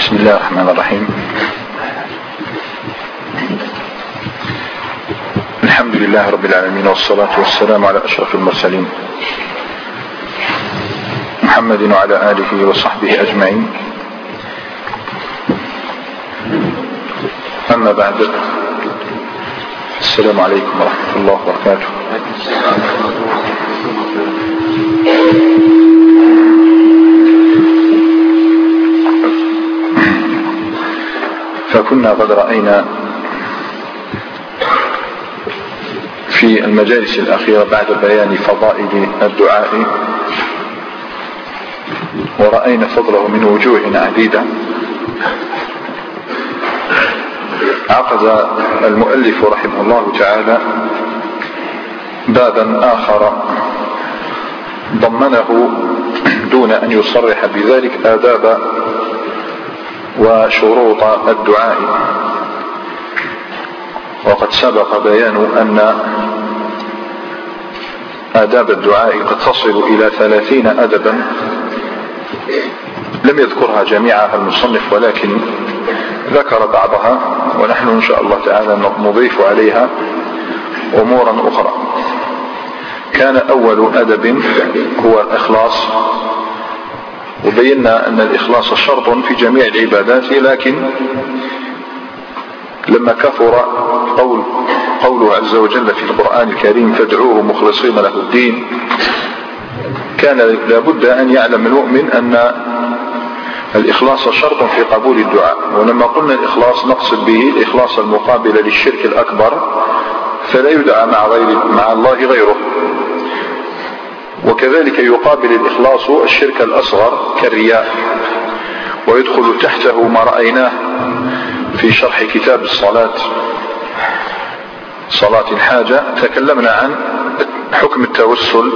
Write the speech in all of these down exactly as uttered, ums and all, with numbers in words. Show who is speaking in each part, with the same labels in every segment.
Speaker 1: بسم الله الرحمن الرحيم. الحمد لله رب العالمين، والصلاة والسلام على أشرف المرسلين محمد وعلى آله وصحبه أجمعين. أما بعد، السلام عليكم ورحمة الله وبركاته. فكنا قد رأينا في المجالس الأخيرة بعد بيان فضائل الدعاء، ورأينا فضله من وجوه عديدة، عقد المؤلف رحمه الله تعالى بابا آخر ضمنه دون أن يصرح بذلك آداب وشروط الدعاء. وقد سبق بيان أن آداب الدعاء قد تصل إلى ثلاثين أدبا، لم يذكرها جميعها المصنف ولكن ذكر بعضها، ونحن إن شاء الله تعالى نضيف عليها أمورا أخرى. كان أول أدب هو الإخلاص، وبينا أن الإخلاص شرط في جميع العبادات، لكن لما كثر قول قوله عز وجل في القرآن الكريم فادعوه مخلصين له الدين، كان لابد أن يعلم المؤمن أن الإخلاص شرط في قبول الدعاء. ولما قلنا الإخلاص نقصد به الإخلاص المقابل للشرك الأكبر، فلا يدعى مع, غير مع الله غيره. وكذلك يقابل الإخلاص الشرك الأصغر كالرياء، ويدخل تحته ما رأيناه في شرح كتاب الصلاة صلاة الحاجة. تكلمنا عن حكم التوسل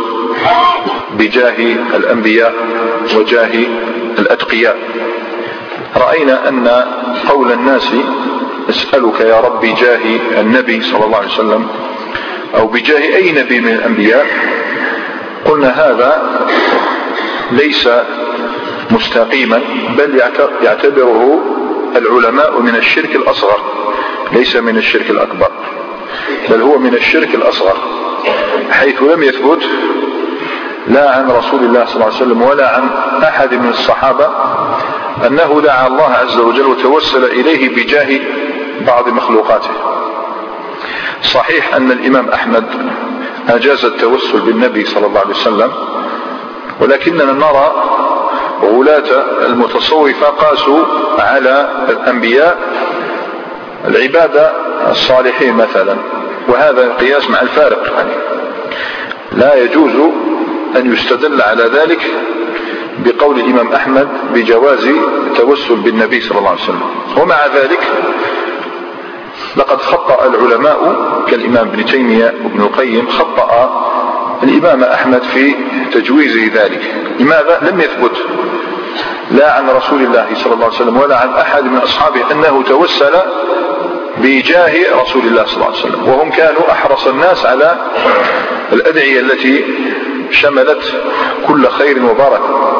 Speaker 1: بجاه الأنبياء وجاه الأتقياء. رأينا أن قول الناس أسألك يا رب جاه النبي صلى الله عليه وسلم أو بجاه أي نبي من الأنبياء، قلنا هذا ليس مستقيما، بل يعتبره العلماء من الشرك الأصغر، ليس من الشرك الأكبر، بل هو من الشرك الأصغر، حيث لم يثبت لا عن رسول الله صلى الله عليه وسلم ولا عن أحد من الصحابة أنه دعا الله عز وجل وتوسل إليه بجاه بعض مخلوقاته. صحيح أن الإمام أحمد أجاز التوسل بالنبي صلى الله عليه وسلم، ولكننا نرى غلاة المتصوفة قاسوا على الأنبياء العبادة الصالحين مثلا، وهذا القياس مع الفارق، يعني لا يجوز أن يستدل على ذلك بقول الإمام أحمد بجواز التوسل بالنبي صلى الله عليه وسلم. ومع ذلك لقد خطأ العلماء كالإمام ابن تيمية وابن القيم، خطأ الإمام أحمد في تجويز ذلك. لماذا؟ لم يثبت لا عن رسول الله صلى الله عليه وسلم ولا عن أحد من أصحابه أنه توسل بجاه رسول الله صلى الله عليه وسلم، وهم كانوا أحرص الناس على الأدعية التي شملت كل خير وبركة.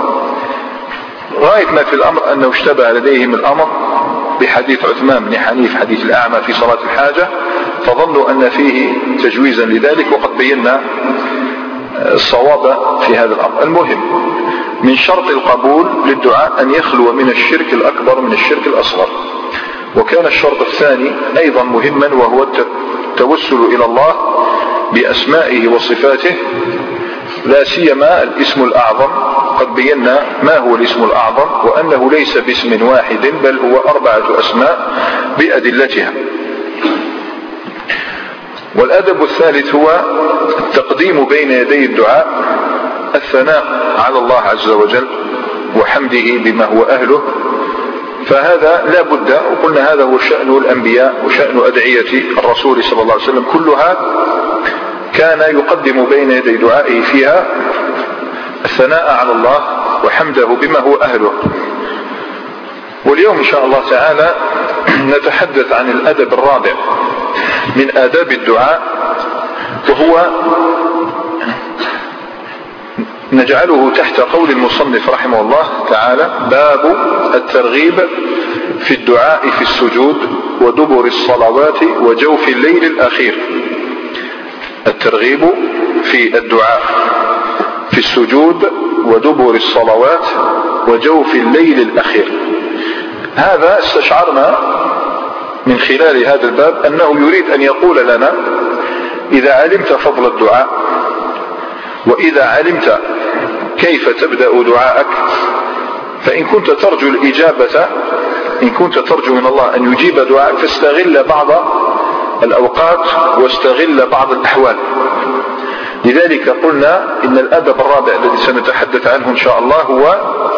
Speaker 1: غاية ما في الأمر أنه اشتبه لديهم الأمر بحديث عثمان بن حنيف حديث الأعمى في صلاة الحاجة، فظنوا أن فيه تجويزا لذلك، وقد بينا الصواب في هذا الأمر. المهم من شرط القبول للدعاء أن يخلو من الشرك الأكبر من الشرك الأصغر. وكان الشرط الثاني أيضا مهما، وهو التوسل إلى الله بأسمائه وصفاته، لا سيما الاسم الأعظم. قد بينا ما هو الاسم الأعظم، وأنه ليس باسم واحد بل هو أربعة أسماء بأدلتها. والأدب الثالث هو التقديم بين يدي الدعاء الثناء على الله عز وجل وحمده بما هو أهله، فهذا لا بد. وقلنا هذا هو شأن الأنبياء وشأن أدعية الرسول صلى الله عليه وسلم، كلها كان يقدم بين يدي دعائه فيها الثناء على الله وحمده بما هو أهله. واليوم إن شاء الله تعالى نتحدث عن الأدب الرابع من آداب الدعاء، وهو نجعله تحت قول المصنف رحمه الله تعالى باب الترغيب في الدعاء في السجود ودبر الصلوات وجوف الليل الأخير. الترغيب في الدعاء في السجود ودبر الصلوات وجوف الليل الأخير. هذا استشعرنا من خلال هذا الباب أنه يريد أن يقول لنا إذا علمت فضل الدعاء وإذا علمت كيف تبدأ دعاءك، فإن كنت ترجو الإجابة إن كنت ترجو من الله أن يجيب دعاءك فاستغل بعض الأوقات واستغل بعض الأحوال. لذلك قلنا إن الأدب الرابع الذي سنتحدث عنه إن شاء الله هو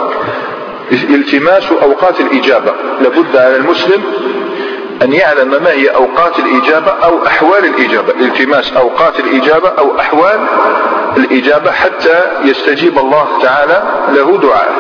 Speaker 1: التماس أوقات الإجابة. لابد على المسلم أن يعلم ما هي أوقات الإجابة أو أحوال الإجابة، التماس أوقات الإجابة أو أحوال الإجابة حتى يستجيب الله تعالى له دعاءه.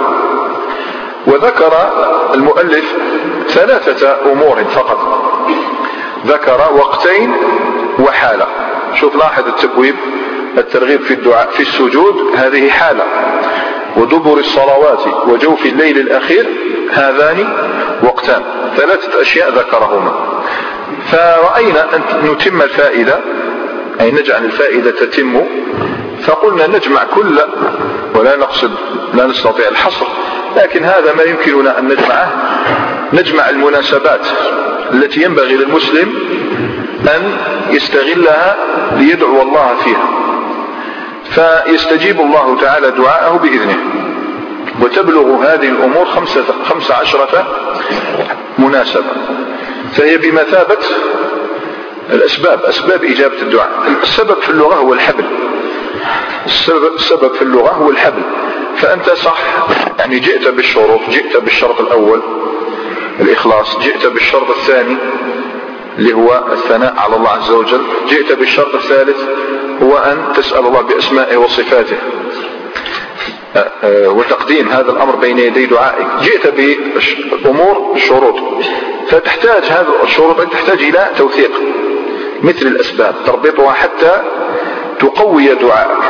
Speaker 1: وذكر المؤلف ثلاثة أمور فقط، ذكر وقتين وحالة. شوف لاحظ التبويب، الترغيب في الدعاء في السجود هذه حالة، ودبر الصلوات وجوف الليل الأخير هذان وقتان، ثلاثة أشياء ذكرهما. فرأينا أن نتم الفائدة، أي نجعل الفائدة تتم، فقلنا نجمع كل، ولا نقصد لا نستطيع الحصر، لكن هذا ما يمكننا أن نجمعه، نجمع المناسبات التي ينبغي للمسلم أن يستغلها ليدعو الله فيها، فيستجيب الله تعالى دعاءه بإذنه. وتبلغ هذه الأمور خمسة, خمسة عشرة مناسبة، فهي بمثابة الأسباب، أسباب إجابة الدعاء. السبب في اللغة هو الحبل، السبب, السبب في اللغة هو الحبل. فأنت صح يعني جئت بالشروط، جئت بالشرط الأول الإخلاص، جئت بالشرط الثاني اللي هو الثناء على الله عز وجل، جئت بالشرط الثالث هو أن تسأل الله بأسمائه وصفاته وتقديم هذا الأمر بين يدي دعائك، جئت بأمور الشروط، فتحتاج هذه الشروط أن تحتاج إلى توثيق مثل الأسباب تربطها حتى تقوي دعائك.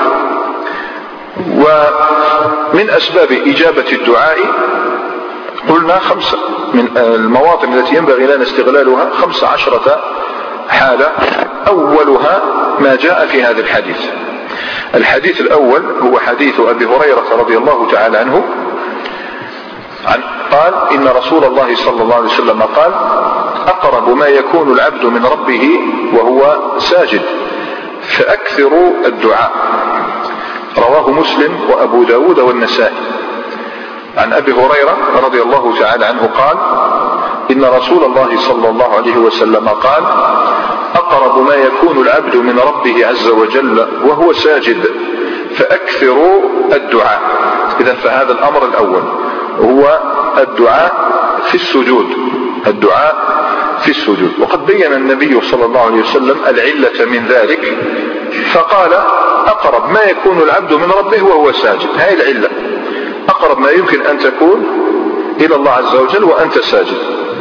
Speaker 1: ومن أسباب إجابة الدعاء قلنا خمسة، من المواطن التي ينبغي لنا استغلالها خمسة عشرة حالة. أولها ما جاء في هذا الحديث. الحديث الأول هو حديث أبي هريرة رضي الله تعالى عنه عن قال إن رسول الله صلى الله عليه وسلم قال أقرب ما يكون العبد من ربه وهو ساجد فأكثروا الدعاء. رواه مسلم وأبو داود والنسائي. عن أبي هريرة رضي الله تعالى عنه قال إن رسول الله صلى الله عليه وسلم قال أقرب ما يكون العبد من ربه عز وجل وهو ساجد فأكثروا الدعاء. إذن فهذا الأمر الأول هو الدعاء في السجود، الدعاء في السجود. وقد بين النبي صلى الله عليه وسلم العلة من ذلك فقال أقرب ما يكون العبد من ربه وهو ساجد. هذه العلة، أقرب ما يمكن أن تكون إلى الله عز وجل وأنت ساجد.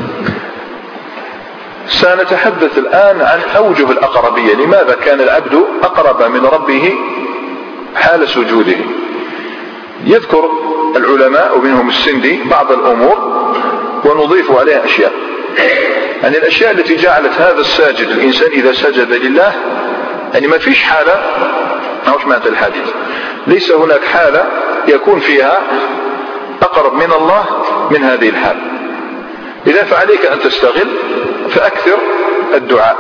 Speaker 1: سنتحدث الآن عن أوجه الأقربية، لماذا كان العبد أقرب من ربه حال سجوده. يذكر العلماء ومنهم السندي بعض الأمور ونضيف عليها أشياء. يعني الأشياء التي جعلت هذا الساجد الإنسان إذا سجد لله، يعني ما فيش حالة، أوش معنى الحديث، ليس هناك حالة يكون فيها أقرب من الله من هذه الحالة. إذا فعليك أن تستغل فأكثر الدعاء.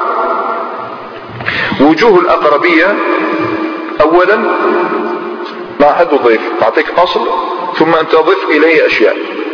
Speaker 1: وجوه الأقربية أولا ما حد ضيف، أعطيك أصل ثم أن تضيف إليه أشياء.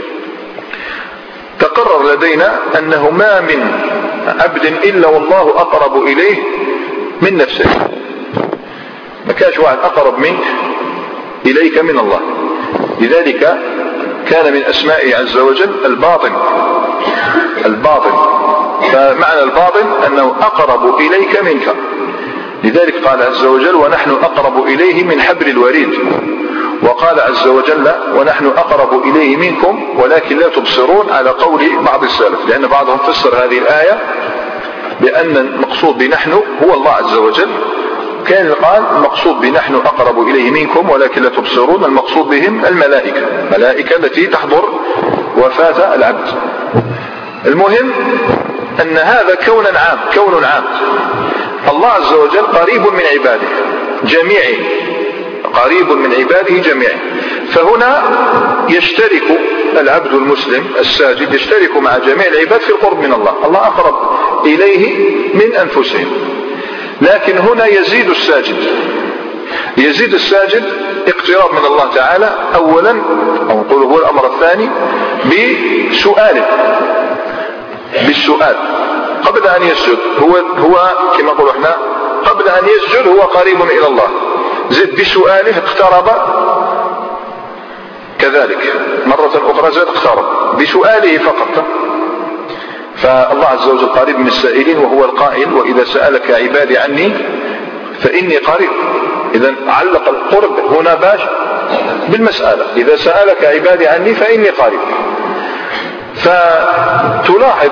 Speaker 1: تقرر لدينا أنه ما من عبد إلا والله أقرب إليه من نفسه. ما كانش واحد أقرب منك إليك من الله. لذلك كان من أسمائه عز وجل الباطن، الباطن. فمعنى الباطن أنه أقرب إليك منك. لذلك قال عز وجل ونحن أقرب إليه من حبل الوريد. وقال عز وجل ونحن أقرب إليه منكم ولكن لا تبصرون، على قول بعض السلف، لأن بعضهم فسر هذه الآية بأن المقصود بنحن هو الله عز وجل. كان قال المقصود بنحن أقرب إليه منكم ولكن لا تبصرون، المقصود بهم الملائكة، الملائكة التي تحضر وفاة العبد. المهم أن هذا كون عام كون عام الله عز وجل قريب من عباده جميعهم، قريب من عباده جميعا. فهنا يشترك العبد المسلم الساجد يشترك مع جميع العباد في القرب من الله، الله أقرب إليه من أنفسهم. لكن هنا يزيد الساجد يزيد الساجد اقتراب من الله تعالى أولا، أو نقول هو الأمر الثاني، بسؤاله بالسؤال قبل أن يسجد. هو هو كما نقول احنا قبل أن يسجد هو قريب إلى الله، زد بسؤاله اقترب كذلك مرة أخرى، زاد اقترب بسؤاله فقط. فالله عز وجل قريب من السائلين، وهو القائل وإذا سألك عبادي عني فإني قريب. إذا علق القرب هنا باش بالمسألة، إذا سألك عبادي عني فإني قريب. فتلاحظ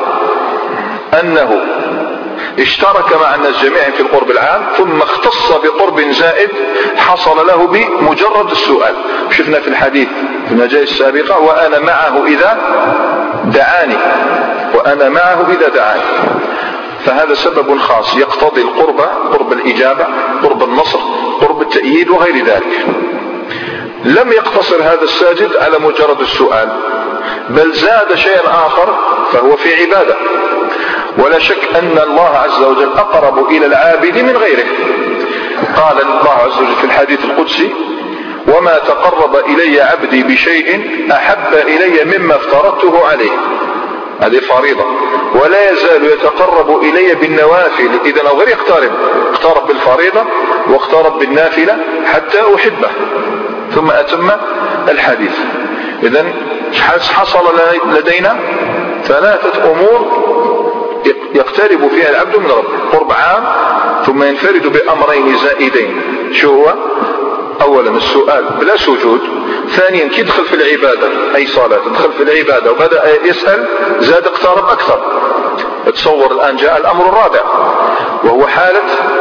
Speaker 1: أنه اشترك مع الناس جميعا في القرب العام، ثم اختص بقرب زائد حصل له بمجرد السؤال. شفنا في الحديث في المجالس السابقة وأنا معه إذا دعاني وأنا معه إذا دعاني. فهذا سبب خاص يقتضي القرب، قرب الإجابة، قرب النصر، قرب التأييد وغير ذلك. لم يقتصر هذا الساجد على مجرد السؤال، بل زاد شيئا آخر فهو في عبادة. ولا شك أن الله عز وجل أقرب إلى العابد من غيره. قال الله عز وجل في الحديث القدسي وما تقرب إلي عبدي بشيء أحب إلي مما افترضته عليه. هذه فريضة. ولا يزال يتقرب إلي بالنوافل، إذا لو غير يقترب اقترب بالفريضة واقترب بالنافلة حتى أحبه. ثم أتم الحديث. إذا حصل لدينا ثلاثة أمور يقترب فيها العبد من ربه، قرب عام ثم ينفرد بأمرين زائدين. شو هو؟ أولا السؤال بلا سجود، ثانيا كيدخل في العبادة أي صلاة تدخل في العبادة وبدأ يسأل زاد اقترب أكثر. تصور الآن جاء الأمر الرابع وهو حالة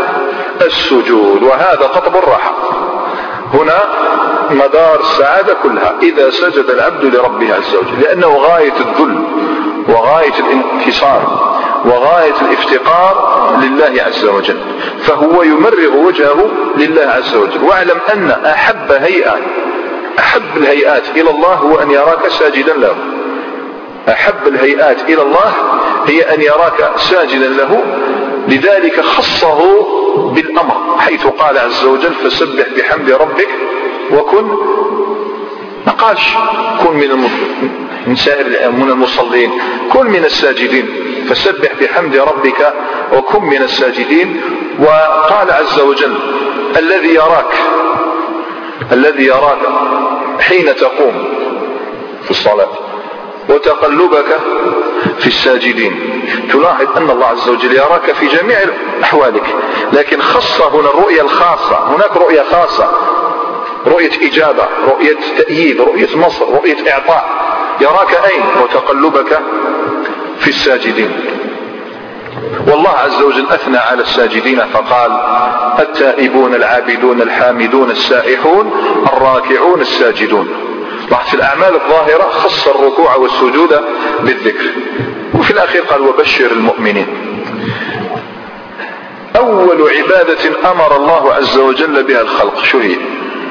Speaker 1: السجود، وهذا قطب الراحة. هنا مدار السعادة كلها إذا سجد العبد لربه عز وجل، لأنه غاية الذل وغاية الانكسار وغاية الافتقار لله عز وجل، فهو يمرغ وجهه لله عز وجل. واعلم أن أحب هيئة أحب الهيئات إلى الله هو أن يراك ساجدا له. أحب الهيئات إلى الله هي أن يراك ساجدا له، لذلك خصه بالأمر حيث قال عز وجل فسبح بحمد ربك وكن، ما قالش كن من من سائر من المصلين، كن من الساجدين، فسبح بحمد ربك وكن من الساجدين. وقال عز وجل الذي يراك الذي يراك حين تقوم في الصلاة وتقلبك في الساجدين. تلاحظ أن الله عز وجل يراك في جميع أحوالك، لكن خص هنا الرؤية الخاصة. هناك رؤية خاصة، رؤية إجابة، رؤية تأييد، رؤية نصر، رؤية إعطاء. يراك أين؟ وتقلبك في الساجدين. والله عز وجل أثنى على الساجدين فقال التائبون العابدون الحامدون السائحون الراكعون الساجدون. لاحظ في الأعمال الظاهرة خص الركوع والسجود بالذكر، وفي الأخير قال وبشر المؤمنين. أول عبادة أمر الله عز وجل بها الخلق شو هي؟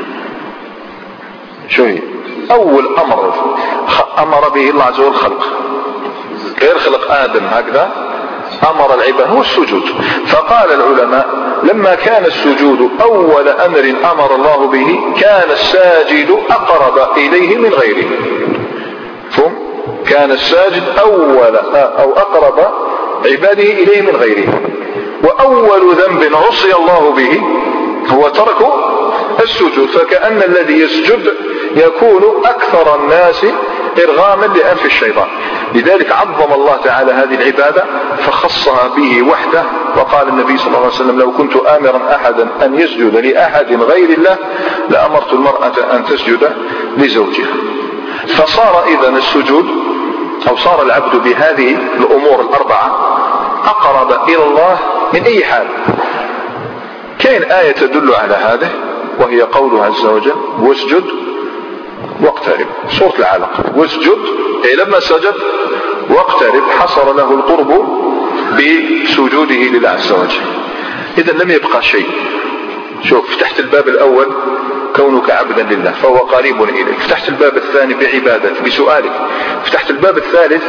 Speaker 1: شو هي؟ أول أمر أمر به الله عز وجل الخلق، غير خلق آدم هكذا، أمر العباد هو السجود. فقال العلماء لما كان السجود أول أمر أمر الله به كان الساجد أقرب إليه من غيره. فهم؟ كان الساجد أول أو أقرب عباده إليه من غيره. وأول ذنب عصي الله به هو ترك السجود، فكأن الذي يسجد يكون أكثر الناس إرغاما لأنف الشيطان. لذلك عظم الله تعالى هذه العبادة فخصها به وحده، وقال النبي صلى الله عليه وسلم لو كنت آمرا أحدا أن يسجد لأحد غير الله لأمرت المرأة أن تسجد لزوجها. فصار إذن السجود أو صار العبد بهذه الأمور الأربعة أقرب إلى الله من أي حال. كاين آية تدل على هذا وهي قوله عز وجل واسجد واقترب، سورة العلق. واسجد أي لما سجد واقترب حصل له القرب بسجوده لله عز وجل. إذا لم يبقى شيء. شوف، فتحت الباب الأول كونك عبدا لله فهو قريب إليك، فتحت الباب الثاني بعبادته بسؤالك، فتحت الباب الثالث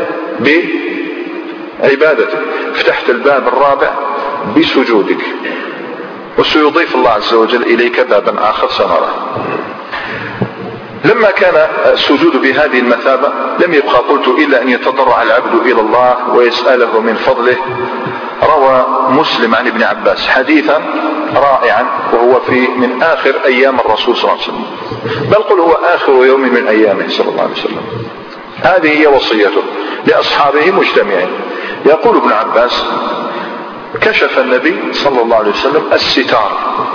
Speaker 1: بعبادته، فتحت الباب الرابع بسجودك، وسيضيف الله عز وجل إليك بابا آخر سنراه. لما كان السجود بهذه المثابة لم يبقى قلت إلا أن يتضرع العبد إلى الله ويسأله من فضله. روى مسلم عن ابن عباس حديثا رائعا، وهو في من آخر أيام الرسول صلى الله عليه وسلم، بل قل هو آخر يوم من أيامه صلى الله عليه وسلم. هذه هي وصيته لأصحابه مجتمعين. يقول ابن عباس: كشف النبي صلى الله عليه وسلم الستار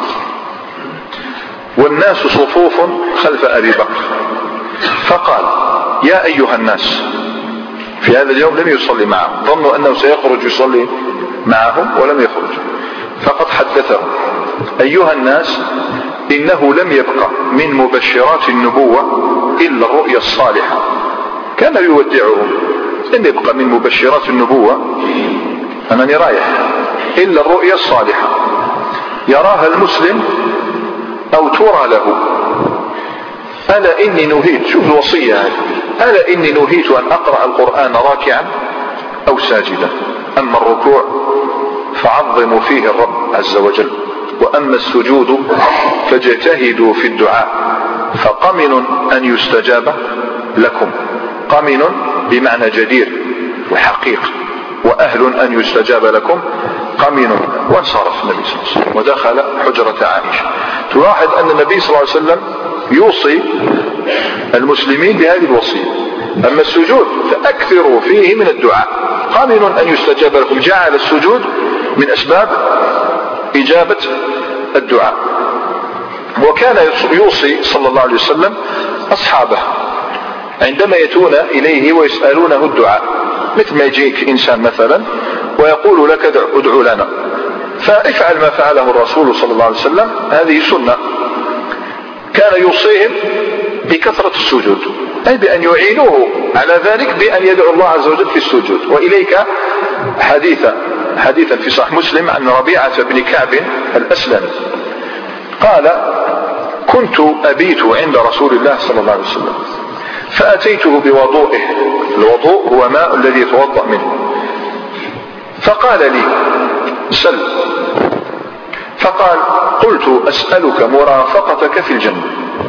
Speaker 1: والناس صفوف خلف أبي بكر، فقال: يا أيها الناس. في هذا اليوم لم يصلي معهم، ظنوا أنه سيخرج يصلي معهم ولم يخرج، فقد حدثهم: أيها الناس، إنه لم يبقى من مبشرات النبوة إلا الرؤيا الصالحة. كان يودعهم: لم يبقى من مبشرات النبوة أنني رايح إلا الرؤيا الصالحة يراها المسلم أو ترى له. ألا إني نهيت، شوف الوصية هذه، ألا إني نهيت أن أقرأ القرآن راكعا أو ساجدا، أما الركوع فعظموا فيه الرب عز وجل، وأما السجود فاجتهدوا في الدعاء، فقمن أن يستجاب لكم. قمن بمعنى جدير وحقيق، وأهل أن يستجاب لكم قمن. وانصرف النبي صلى الله عليه وسلم ودخل حجرة عائشة. تلاحظ أن النبي صلى الله عليه وسلم يوصي المسلمين بهذه الوصية. أما السجود فأكثروا فيه من الدعاء، قمن أن يستجاب لكم، جعل السجود من أسباب إجابة الدعاء. وكان يوصي صلى الله عليه وسلم أصحابه عندما يأتون إليه ويسألونه الدعاء، مثل ما يجيك إنسان مثلا ويقول لك ادعو لنا، فافعل ما فعله الرسول صلى الله عليه وسلم، هذه سنة. كان يوصيهم بكثرة السجود، أي بأن يعينوه على ذلك بأن يدعو الله عز وجل في السجود. وإليك حديثا حديثا في صحيح مسلم عن ربيعة بن كعب الأسلمي قال: كنت أبيت عند رسول الله صلى الله عليه وسلم، فأتيته بوضوئه، الوضوء هو ماء الذي يتوضأ منه، فقال لي: سل. فقال: قلت: أسألك مرافقتك في الجنة.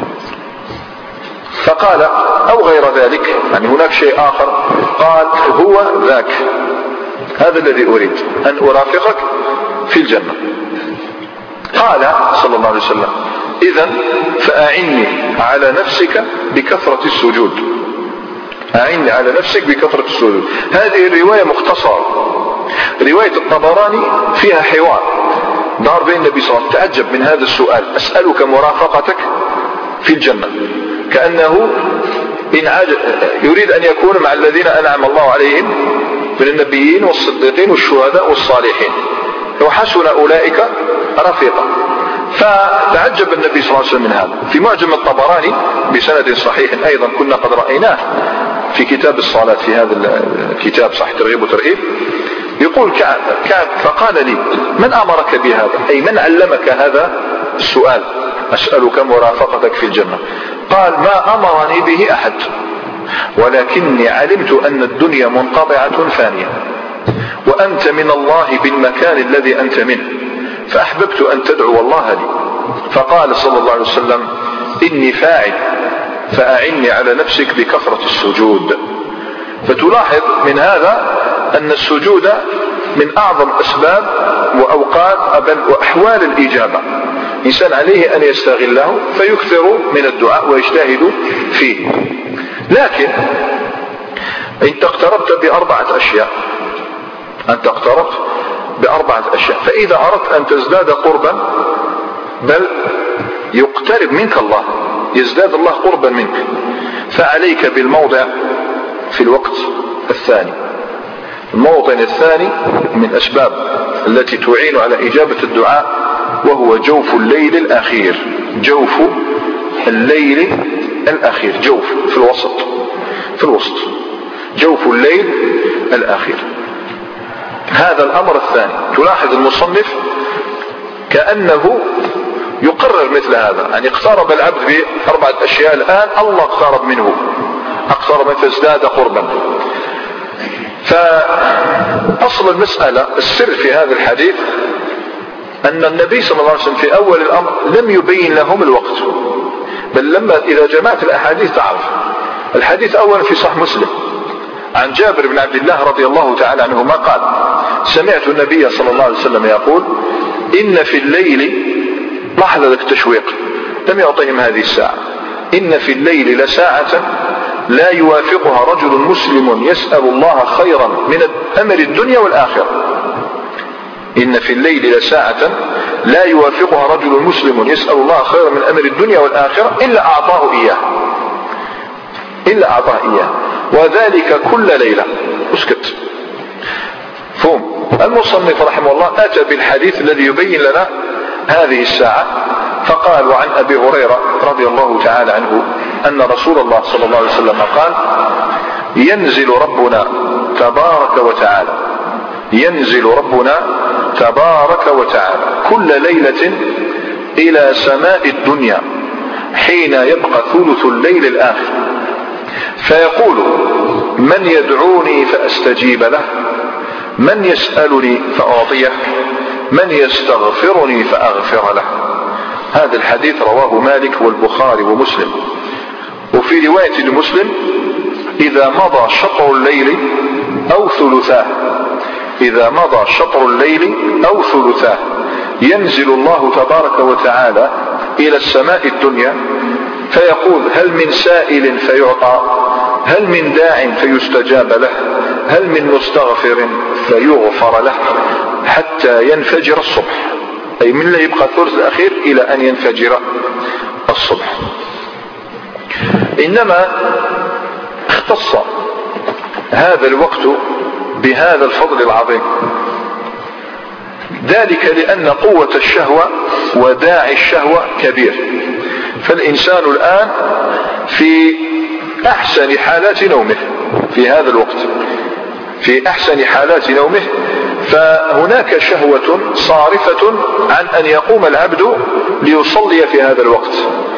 Speaker 1: فقال: أو غير ذلك، يعني هناك شيء آخر. قال: هو ذاك، هذا الذي أريد، أن أرافقك في الجنة. قال صلى الله عليه وسلم: إذن فأعني على نفسك بكثرة السجود. أعني على نفسك بكثرة السجود. هذه الرواية مختصرة. رواية الطبراني فيها حوار دار بين النبي صلى الله عليه وسلم. تعجب من هذا السؤال: أسألك مرافقتك في الجنة، كأنه إن يريد أن يكون مع الذين أنعم الله عليهم من النبيين والصديقين والشهداء والصالحين، وحسن أولئك رفيقا. فتعجب النبي صلى الله عليه وسلم من هذا. في معجم الطبراني بسند صحيح أيضا كنا قد رأيناه في كتاب الصلاة، في هذا الكتاب صحيح ترغيب وترهيب، يقول كعب: كعب فقال لي: من أمرك بهذا؟ أي من علمك هذا السؤال، أسألك مرافقتك في الجنة؟ قال: ما أمرني به أحد، ولكني علمت أن الدنيا منقطعة فانية، وأنت من الله بالمكان الذي أنت منه، فأحببت أن تدعو الله لي. فقال صلى الله عليه وسلم: إني فاعل، فأعني على نفسك بكثرة السجود. فتلاحظ من هذا أن السجود من أعظم أسباب وأوقات وأحوال الإجابة. إنسان عليه أن يستغله فيكثر من الدعاء ويجتهد فيه. لكن أنت اقتربت بأربعة أشياء، أنت اقتربت بأربعة أشياء، فإذا أردت أن تزداد قربا، بل يقترب منك الله، يزداد الله قربا منك، فعليك بالموضع في الوقت الثاني. الموطن الثاني من أسباب التي تعين على إجابة الدعاء، وهو جوف الليل الأخير. جوف الليل الأخير، جوف في الوسط، في الوسط. جوف الليل الأخير. هذا الأمر الثاني. تلاحظ المصنف كأنه يقرر مثل هذا، يعني اقترب العبد بأربعة أشياء الآن الله اقترب منه، اقترب فازداد قربا. فأصل المسألة السر في هذا الحديث أن النبي صلى الله عليه وسلم في أول الأمر لم يبين لهم الوقت، بل لما إذا جمعت الأحاديث تعرف. الحديث أولا في صحيح مسلم عن جابر بن عبد الله رضي الله تعالى عنهما قال: سمعت النبي صلى الله عليه وسلم يقول: إن في الليل، لاحظ ذلك التشويق، لم يعطيهم هذه الساعة، إن في الليل لساعة لا يوافقها رجل مسلم يسأل الله خيرا من أمر الدنيا والآخرة. إن في الليل لساعة لا يوافقها رجل مسلم يسأل الله خيرا من أمر الدنيا والآخرة إلا أعطاه إياه، إلا أعطاه إياه، وذلك كل ليلة. اسكت. فهم المصنف رحمه الله أتى بالحديث الذي يبين لنا هذه الساعة، فقال: وعن أبي هريرة رضي الله تعالى عنه أن رسول الله صلى الله عليه وسلم قال: ينزل ربنا تبارك وتعالى ينزل ربنا تبارك وتعالى كل ليلة إلى سماء الدنيا حين يبقى ثلث الليل الآخر، فيقول: من يدعوني فأستجيب له، من يسألني فأعطيه، من يستغفرني فأغفر له. هذا الحديث رواه مالك والبخاري ومسلم. وفي رواية لمسلم: إذا مضى شطر الليل أو ثلثاه إذا مضى شطر الليل أو ثلثاه ينزل الله تبارك وتعالى إلى السماء الدنيا فيقول: هل من سائل فيعطى، هل من داع فيستجاب له، هل من مستغفر فيغفر له، حتى ينفجر الصبح، أي من لا يبقى الثلث الأخير إلى أن ينفجر الصبح. إنما اختص هذا الوقت بهذا الفضل العظيم، ذلك لأن قوة الشهوة وداعي الشهوة كبير. فالإنسان الآن في أحسن حالات نومه في هذا الوقت، في أحسن حالات نومه، فهناك شهوة صارفة عن أن يقوم العبد ليصلي في هذا الوقت.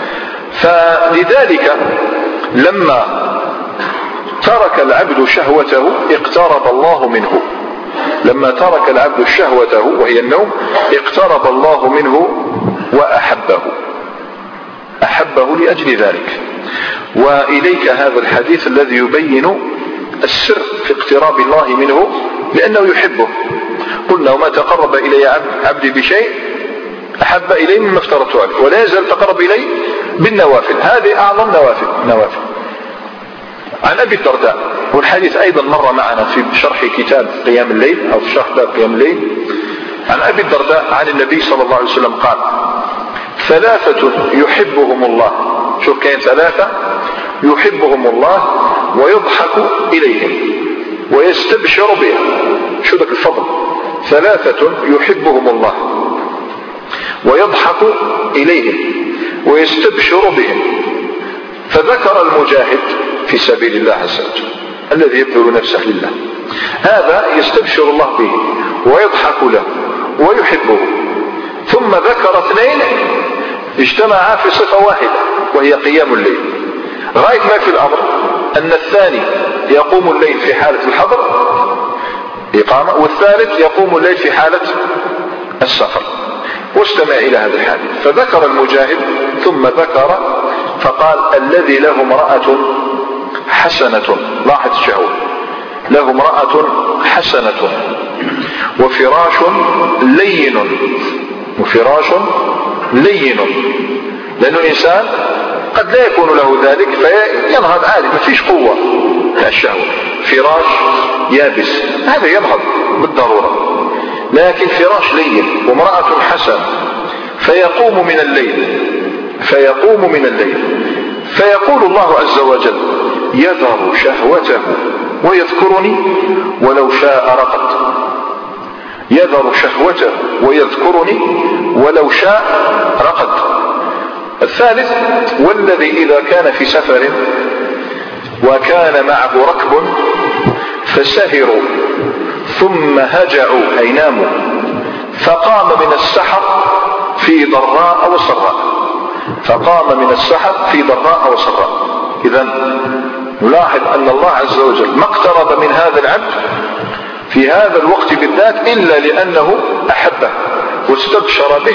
Speaker 1: فلذلك لما ترك العبد شهوته اقترب الله منه، لما ترك العبد شهوته وهي النوم اقترب الله منه وأحبه أحبه لأجل ذلك. وإليك هذا الحديث الذي يبين السر في اقتراب الله منه، لأنه يحبه. قلنا: وما تقرب إلي عبدي بشيء أحب إلي مما افترضت عليه، ولا يزال تقرب إلي بالنوافل. هذه أعظم نوافل نوافل عن أبي الدرداء، والحديث أيضا مر معنا في شرح كتاب قيام الليل أو في شرح باب قيام الليل. عن أبي الدرداء عن النبي صلى الله عليه وسلم قال: ثلاثة يحبهم الله، شوف كاين ثلاثة يحبهم الله ويضحك إليهم ويستبشر بهم. شو ذاك الفضل؟ ثلاثة يحبهم الله ويضحك إليهم ويستبشر بهم. فذكر المجاهد في سبيل الله عز وجل الذي يبذل نفسه لله، هذا يستبشر الله به ويضحك له ويحبه. ثم ذكر اثنين اجتمعا في صفة واحدة وهي قيام الليل. غاية ما في الأمر أن الثاني يقوم الليل في حالة الحضر إقامة، والثالث يقوم الليل في حالة السفر. واستمع إلى هذا الحديث، فذكر المجاهد ثم ذكر فقال: الذي له امرأة حسنة، لاحظ الشهوة، له امرأة حسنة وفراش لين، وفراش لين، لأن الإنسان قد لا يكون له ذلك فينهض عادي، ما فيش قوة الشهوة. فراش يابس هذا ينهض بالضرورة، لكن فراش لين وامرأة حسنة فيقوم من الليل فيقوم من الليل فيقول الله عز وجل: يذر شهوته ويذكرني ولو شاء رقد. يذر شهوته ويذكرني ولو شاء رقد. الثالث: والذي إذا كان في سفر وكان معه ركب فسهروا ثم هجعوا أي ناموا، فقام من السحر في ضراء وسراء، فقام من السحر في ضراء وسراء. إذن نلاحظ أن الله عز وجل ما اقترب من هذا العبد في هذا الوقت بالذات إلا لأنه أحبه واستبشر به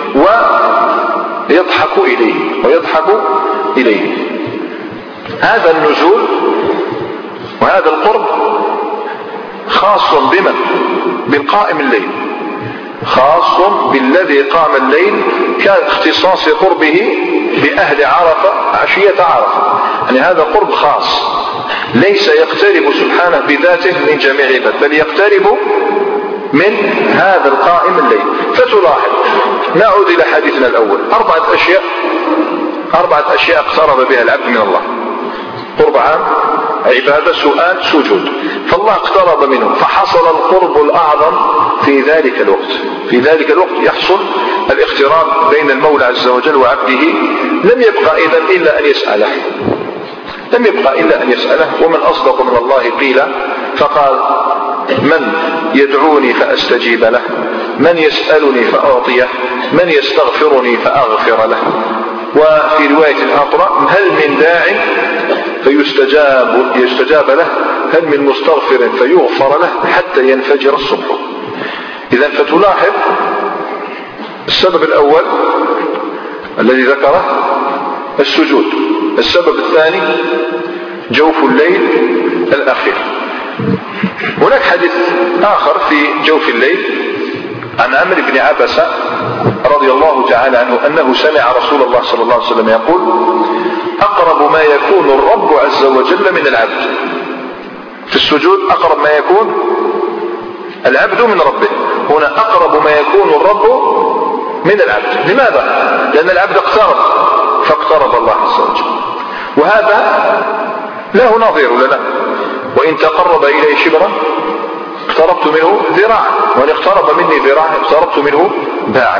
Speaker 1: ويضحك إليه ويضحك إليه. هذا النزول وهذا القرب خاص بمن؟ بالقائم الليل، خاص بالذي قام الليل كاختصاص قربه بأهل عرفة عشية عرفة. يعني هذا قرب خاص ليس يقترب سبحانه بذاته من جميع عباده، بل يقترب من هذا القائم الليل. فتلاحظ، نعود إلى حديثنا الأول، أربعة أشياء أربعة أشياء اقترب بها العبد من الله: قرب عام، عبادة، سؤال، سجود. فالله اقترب منه فحصل القرب الأعظم في ذلك الوقت. في ذلك الوقت يحصل الاقتراب بين المولى عز وجل وعبده. لم يبقى إذن إلا أن يسأله، لم يبقى إلا أن يسأله. ومن أصدق من الله قيل، فقال: من يدعوني فأستجيب له، من يسألني فأعطيه، من يستغفرني فأغفر له. وفي رواية أخرى: هل من داع فيستجاب يستجاب له، هل من مستغفر فيغفر له حتى ينفجر الصبح. إذن فتلاحظ السبب الأول الذي ذكره السجود، السبب الثاني جوف الليل الأخير. هناك حديث آخر في جوف الليل عن عمرو بن عبسة رضي الله تعالى عنه أنه سمع رسول الله صلى الله عليه وسلم يقول: أقرب ما يكون الرب عز وجل من العبد في السجود، أقرب ما يكون العبد من ربه. هنا أقرب ما يكون الرب من العبد. لماذا؟ لأن العبد اقترب فاقترب الله عز وجل، وهذا له نظير لنا: وإن تقرب إليه شبرا اقتربت منه ذراعا، وإن اقترب مني ذراعا اقتربت منه باعا.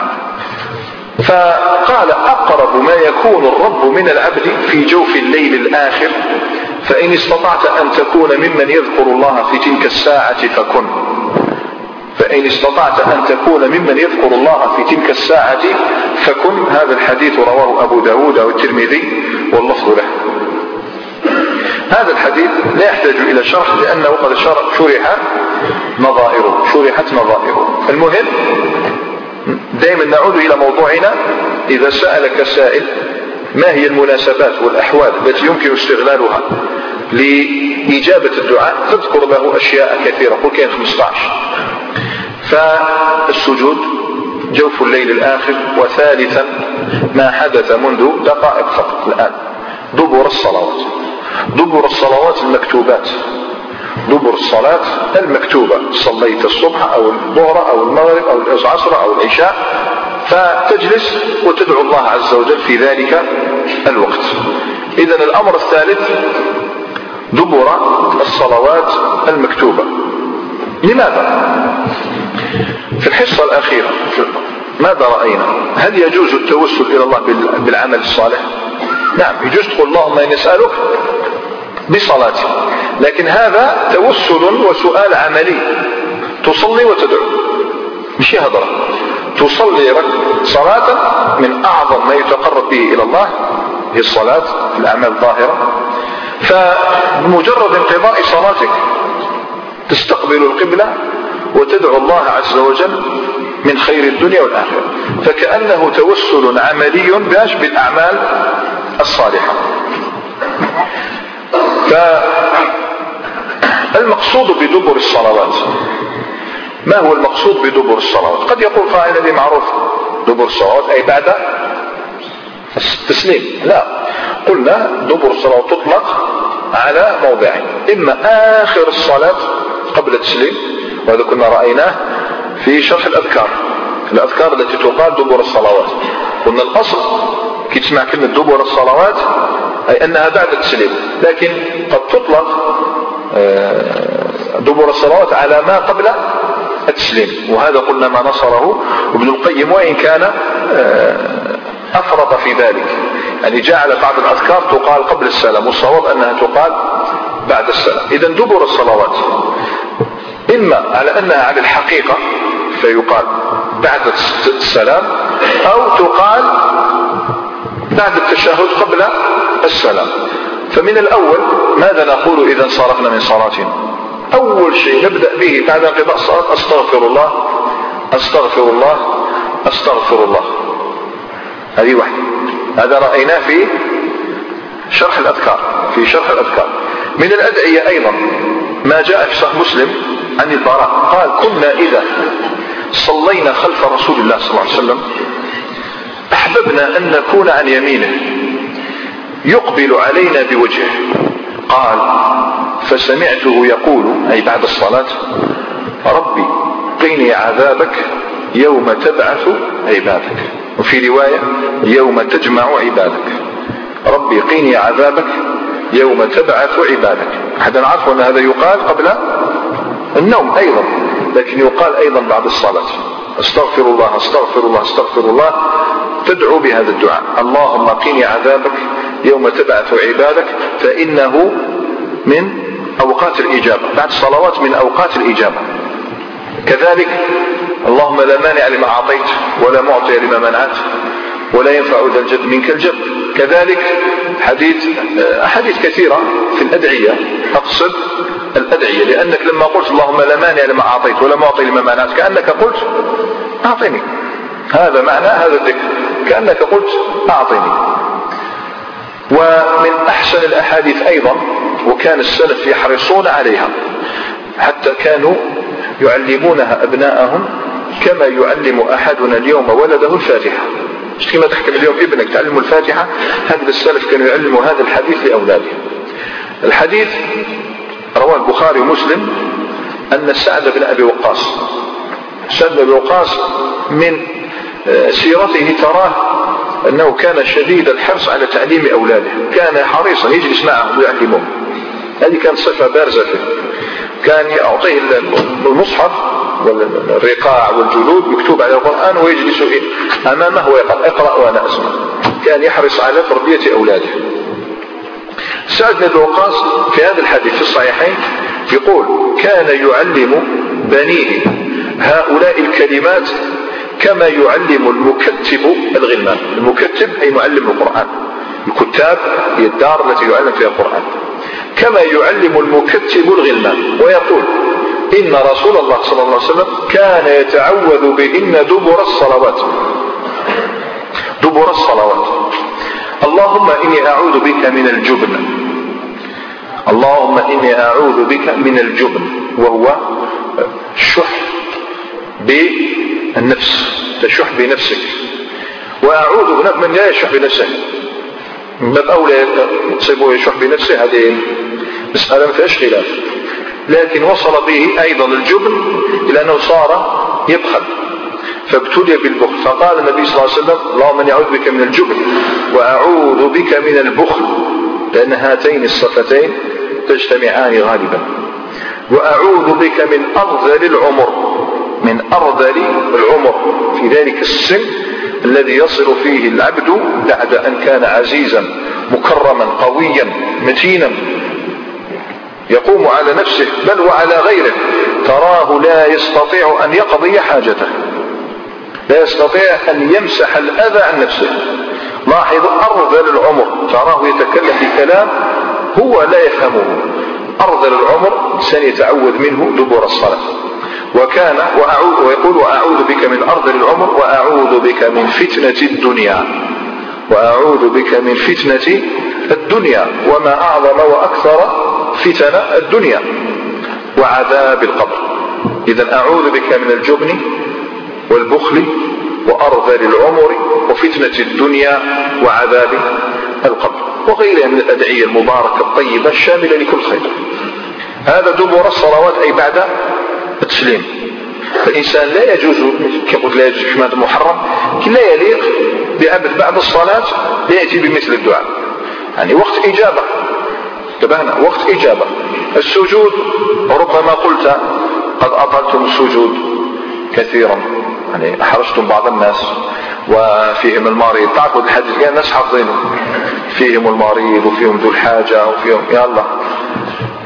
Speaker 1: فقال: أقرب ما يكون الرب من العبد في جوف الليل الآخر، فإن استطعت أن تكون ممن يذكر الله في تلك الساعة فكن. فإن استطعت أن تكون ممن يذكر الله في تلك الساعة فكن. هذا الحديث رواه أبو داود والترمذي واللفظ له. هذا الحديث لا يحتاج إلى شرح لأنه قد شرح نظائره شرحت نظائره. المهم دائما نعود إلى موضوعنا: إذا سألك سائل ما هي المناسبات والأحوال التي يمكن استغلالها لإجابة الدعاء، تذكر له أشياء كثيرة، قل كان خمسة عشر. فالسجود، جوف الليل الآخر، وثالثا ما حدث منذ دقائق فقط الآن: دبر الصلوات. دبر الصلوات المكتوبات، دبر الصلاة المكتوبة، صليت الصبح أو الظهر أو المغرب أو العصر أو العشاء، فتجلس وتدعو الله عز وجل في ذلك الوقت. إذن الأمر الثالث دبر الصلوات المكتوبة. لماذا؟ في الحصة الأخيرة ماذا رأينا؟ هل يجوز التوسل إلى الله بالعمل الصالح؟ نعم، يجوز تقول: اللهم إني أسألك بصلاتي، لكن هذا توسل وسؤال عملي. تصلي وتدعو، مش يهضر. تصلي صلاة من أعظم ما يتقرب به إلى الله هي الصلاة في الأعمال الظاهرة. فبمجرد انقضاء صلاتك تستقبل القبلة وتدعو الله عز وجل من خير الدنيا والآخرة، فكأنه توسل عملي باش بالأعمال الصالحة. فالمقصود بدبر الصلوات، ما هو المقصود بدبر الصلوات؟ قد يقول قائل: الذي معروف دبر الصلوات أي بعد التسليم. لا، قلنا دبر الصلوات تطلق على موضعين: إما آخر الصلاة قبل التسليم، وهذا كنا رأيناه في شرح الأذكار، الأذكار التي تقال دبر الصلوات. قلنا الأصل كي تسمع كلمة دبر الصلوات أي أنها بعد التسليم، لكن قد تطلق دبر الصلوات على ما قبل التسليم، وهذا قلنا ما نصره ابن القيم، وإن كان أفرط في ذلك، يعني جعل بعض الأذكار تقال قبل السلام، والصواب أنها تقال بعد السلام. إذا دبر الصلوات إما على أنها على الحقيقة فيقال بعد السلام، أو تقال بعد التشهد قبل السلام. فمن الأول ماذا نقول إذا انصرفنا من صلاتنا؟ أول شيء نبدأ به بعد انقضاء الصلاة أستغفر الله أستغفر الله أستغفر الله. هذه واحدة، هذا رأيناه في شرح الأذكار في شرح الأذكار. من الأدعية أيضا ما جاء في صحيح مسلم عن البراء قال كنا إذا صلينا خلف رسول الله صلى الله عليه وسلم أحببنا أن نكون عن يمينه يقبل علينا بوجهه. قال فسمعته يقول أي بعد الصلاة ربي قني عذابك يوم تبعث عبادك، وفي رواية يوم تجمع عبادك. ربي قني عذابك يوم تبعث عبادك. حتى نعرف أن هذا يقال قبل النوم أيضا، لكن يقال أيضا بعد الصلاة استغفر الله استغفر الله استغفر الله. تدعو بهذا الدعاء اللهم قني عذابك يوم تبعث عبادك، فإنه من أوقات الإجابة، بعد الصلوات من أوقات الإجابة. كذلك اللهم لا مانع لما أعطيت ولا معطي لما منعت ولا ينفع ذا الجد منك الجد. كذلك حديث أحاديث كثيرة في الأدعية، أقصد الأدعية، لأنك لما قلت اللهم لا مانع لما أعطيت ولا معطي لما منعت كأنك قلت أعطني، هذا معنى هذا الذكر، كأنك قلت أعطني. ومن أحسن الأحاديث أيضا وكان السلف يحرصون عليها حتى كانوا يعلمونها أبناءهم كما يعلم أحدنا اليوم ولده الفاتحة. مش كما تحكم اليوم ابنك تعلمه الفاتحة، هذا السلف كانوا يعلموا هذا الحديث لأولاده. الحديث رواه البخاري ومسلم أن سعد بن أبي وقاص سعد بن أبي وقاص من سيرته تراه أنه كان شديد الحرص على تعليم أولاده، كان حريصا يجلس معهم ويعلمهم، هذه كانت صفة بارزة فيه. كان يعطيه المصحف والرقاع والجلود مكتوب على القرآن ويجلس أمامه ويقرأ اقرأ وأنا أسمع. كان يحرص على تربية أولاده. سعد بن وقاص في هذا الحديث في الصحيحين يقول كان يعلم بنيه هؤلاء الكلمات كما يعلم المكتب الغلمان. المكتب أي معلم القرآن، الكتاب هي الدار التي يعلم فيها القرآن. كما يعلم المكتب الغلمان، ويقول إن رسول الله صلى الله عليه وسلم كان يتعوذ بهن دبر الصلوات دبر الصلوات اللهم إني أعوذ بك من الجبن اللهم إني أعوذ بك من الجبن، وهو الشح بالنفس، تشح بنفسك. وأعوذ من لا يشح بنفسه، من باب أولى تصيبه يشح بنفسه، هذه مسألة ما فيهاش خلاف. لكن وصل به أيضا الجبن إلى أنه صار يبخل فابتلي بالبخل، فقال النبي صلى الله عليه وسلم اللهم إني أعوذ بك من الجبن وأعوذ بك من البخل، لأن هاتين الصفتين تجتمعان غالبا. وأعوذ بك من أرذل العمر من أرذل العمر في ذلك السن الذي يصل فيه العبد بعد أن كان عزيزا مكرما قويا متينا يقوم على نفسه بل وعلى غيره، تراه لا يستطيع أن يقضي حاجته، لا يستطيع أن يمسح الأذى عن نفسه. لاحظ أرذل العمر، تراه يتكلم بكلام هو لا يفهمه. أرذل العمر إنسان يتعوذ منه دبر الصلاة. وكان وأعوذ ويقول وأعوذ بك من أرذل العمر وأعوذ بك من فتنة الدنيا وأعوذ بك من فتنة الدنيا وما أعظم وأكثر فتن الدنيا وعذاب القبر. إذن أعوذ بك من الجبن والبخل وأرذل العمر وفتنة الدنيا وعذاب القبر، وغيرها من الأدعية المباركة الطيبة الشاملة لكل خير. هذا دبر الصلوات أي بعد التسليم. فالإنسان لا يجوز كقلت لا يجوز في ماذا محرم، لا يليق بعبد بعد الصلاة يأتي بمثل الدعاء، يعني وقت إجابة، انتبهنا وقت إجابة. السجود ربما قلت قد أطلتم السجود كثيرا، يعني أحرجتم بعض الناس وفيهم المريض، تعرفوا الحديث كان الناس حافظينه، فيهم المريض وفيهم ذو الحاجة وفيهم يا الله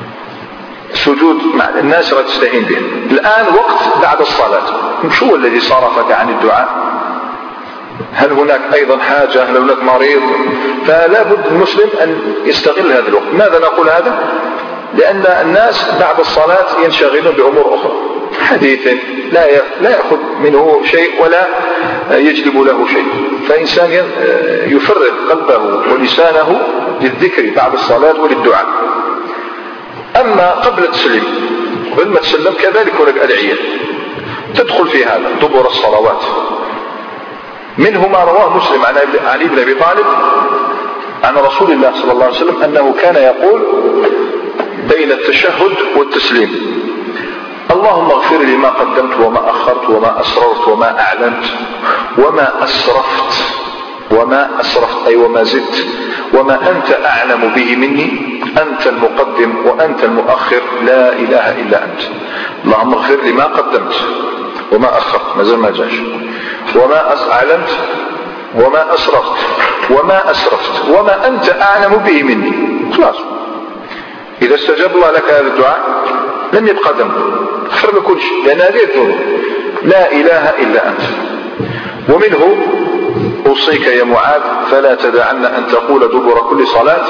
Speaker 1: سجود مع الناس راه تستهين به. الآن وقت بعد الصلاة، شو الذي صرفك عن الدعاء؟ هل هناك أيضا حاجة؟ هل هناك مريض؟ فلا بد المسلم أن يستغل هذا الوقت. ماذا نقول هذا؟ لأن الناس بعد الصلاة ينشغلون بأمور أخرى، حديث لا لا يأخذ منه شيء ولا يجلب له شيء، فإنسان يفرغ قلبه ولسانه للذكر بعد الصلاة وللدعاء. أما قبل التسليم، قبل ما تسلم كذلك هناك أدعية تدخل في هذا دبر الصلوات. منه ما رواه مسلم عن علي بن أبي طالب عن رسول الله صلى الله عليه وسلم أنه كان يقول بين التشهد والتسليم: اللهم اغفر لي ما قدمت وما أخرت وما أسررت وما أعلنت وما أسرفت وما أسرفت أي وما زدت وما أنت أعلم به مني، أنت المقدم وأنت المؤخر، لا إله إلا أنت. اللهم اغفر لي ما قدمت وما أخرت، ما زال ما جاش، وما أعلنت وما أسرفت وما أسرفت وما أنت أعلم به مني. خلاص، إذا استجاب الله لك هذا الدعاء لم يبقى ذنب، اغفر له كل شيء، لأن هذه الذنوب لا إله إلا أنت. ومنه أوصيك يا معاذ فلا تدعن أن تقول دبر كل صلاة،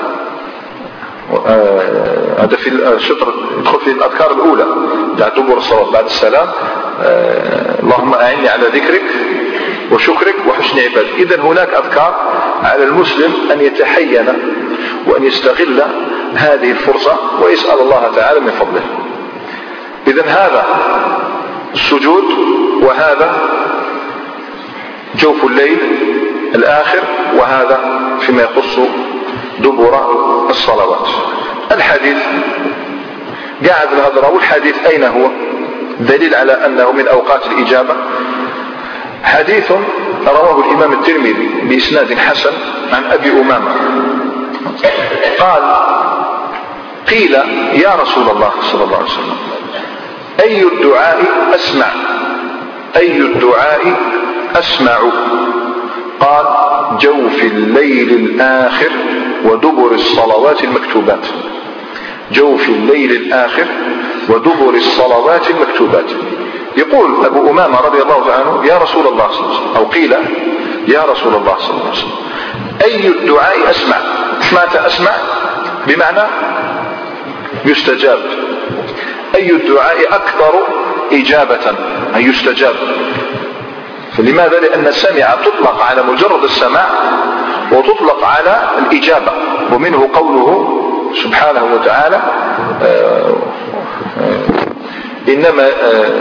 Speaker 1: هذا في الشطر يدخل في الأذكار الأولى بعد دبر الصلاة بعد السلام: اللهم أعني على ذكرك وشكرك وحسن عبادك. إذن هناك أذكار على المسلم أن يتحين وأن يستغل هذه الفرصة ويسأل الله تعالى من فضله. إذن هذا السجود، وهذا جوف الليل الآخر، وهذا فيما يخص دبر الصلوات. الحديث قاعد الهضرة، والحديث أين هو؟ دليل على أنه من أوقات الإجابة. حديث رواه الإمام الترمذي بإسناد حسن عن أبي أمامة قال: قيل يا رسول الله صلى الله عليه وسلم أي الدعاء أسمع أي الدعاء أسمع؟ قال: جوف الليل الآخر ودبر الصلوات المكتوبات. جوف الليل الآخر ودبر الصلوات المكتوبات. يقول أبو أمامة رضي الله عنه: يا رسول الله صلى الله عليه وسلم، أو قيل يا رسول الله صلى الله عليه وسلم أي الدعاء أسمع؟ متى أسمع؟ بمعنى يستجاب. أي الدعاء أكثر إجابة أي يستجاب. فلماذا؟ لأن السمع تطلق على مجرد السماع وتطلق على الإجابة. ومنه قوله سبحانه وتعالى: آآ آآ إنما آآ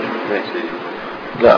Speaker 1: لا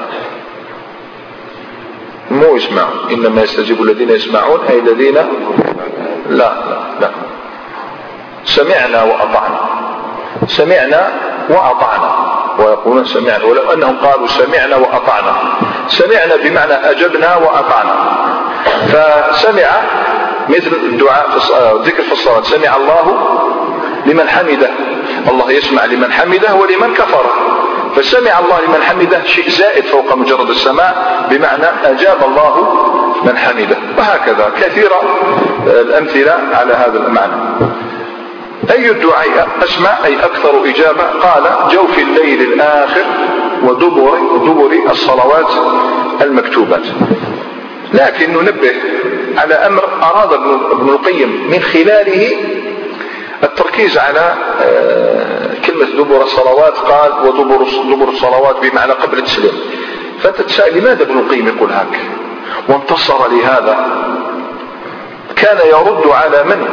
Speaker 1: مو يسمعون، إنما يستجيب الذين يسمعون أي الذين لا لا لا سمعنا وأطعنا. سمعنا وأطعنا، ويقولون سمعنا، ولو أنهم قالوا سمعنا وأطعنا. سمعنا بمعنى أجبنا وأطعنا. فسمع مثل الدعاء في ذكر في الصلاة: سمع الله لمن حمده. الله يسمع لمن حمده ولمن كفر. فسمع الله لمن حمده شيء زائد فوق مجرد السماع، بمعنى أجاب الله من حمده. وهكذا كثيرة الأمثلة على هذا المعنى. أي الدعاء أسمع أي أكثر إجابة؟ قال: جوف الليل الآخر ودبر, ودبر الصلوات المكتوبات. لكن ننبه على أمر أراد ابن القيم من خلاله التركيز على كلمة دبر الصلوات. قال: ودبر دبر الصلوات بمعنى قبل التسليم. فأنت تسأل لماذا ابن القيم يقول هك؟ وانتصر لهذا. كان يرد على من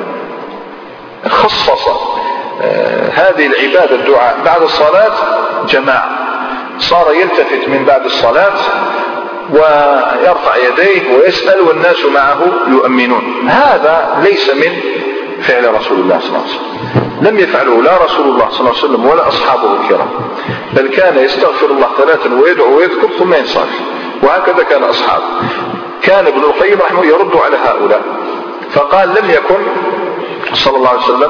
Speaker 1: خصص هذه العبادة الدعاء بعد الصلاة جماعة، صار يلتفت من بعد الصلاة ويرفع يديه ويسأل والناس معه يؤمنون. هذا ليس من فعل رسول الله صلى الله عليه وسلم، لم يفعله لا رسول الله صلى الله عليه وسلم ولا أصحابه الكرام، بل كان يستغفر الله ثلاثا ويدعو ويذكر ثم ينصرف، وهكذا كان أصحابه. كان ابن القيم رحمه يرد على هؤلاء، فقال: لم يكن صلى الله عليه وسلم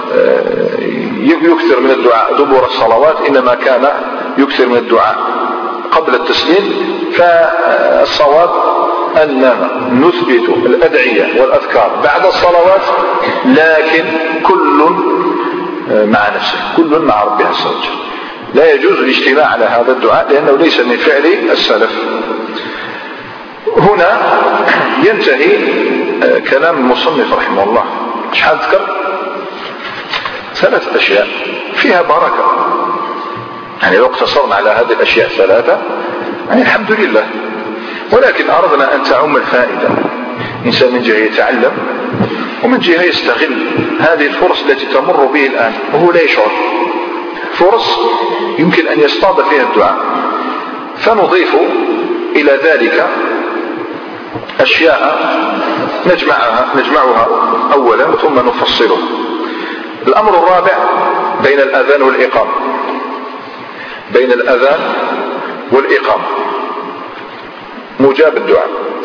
Speaker 1: يكثر من الدعاء دبر الصلوات، إنما كان يكثر من الدعاء قبل التسليم. فالصواب أننا نثبت الأدعية والأذكار بعد الصلوات، لكن كل مع نفسه، كل مع ربه عز وجل. لا يجوز الاجتماع على هذا الدعاء لأنه ليس من فعل السلف. هنا ينتهي كلام المصنف رحمه الله. مش هذكر ثلاث أشياء فيها بركة، يعني لو اقتصرنا على هذه الأشياء الثلاثة يعني الحمد لله، ولكن أردنا أن تعم الفائدة. إنسان من جهة يتعلم ومن جهة يستغل هذه الفرص التي تمر به الآن وهو لا يشعر، فرص يمكن أن يصطاد فيها الدعاء. فنضيف إلى ذلك أشياء نجمعها, نجمعها أولا ثم نفصلها. الأمر الرابع بين الأذان والإقامة، بين الأذان والإقامة مجاب الدعاء.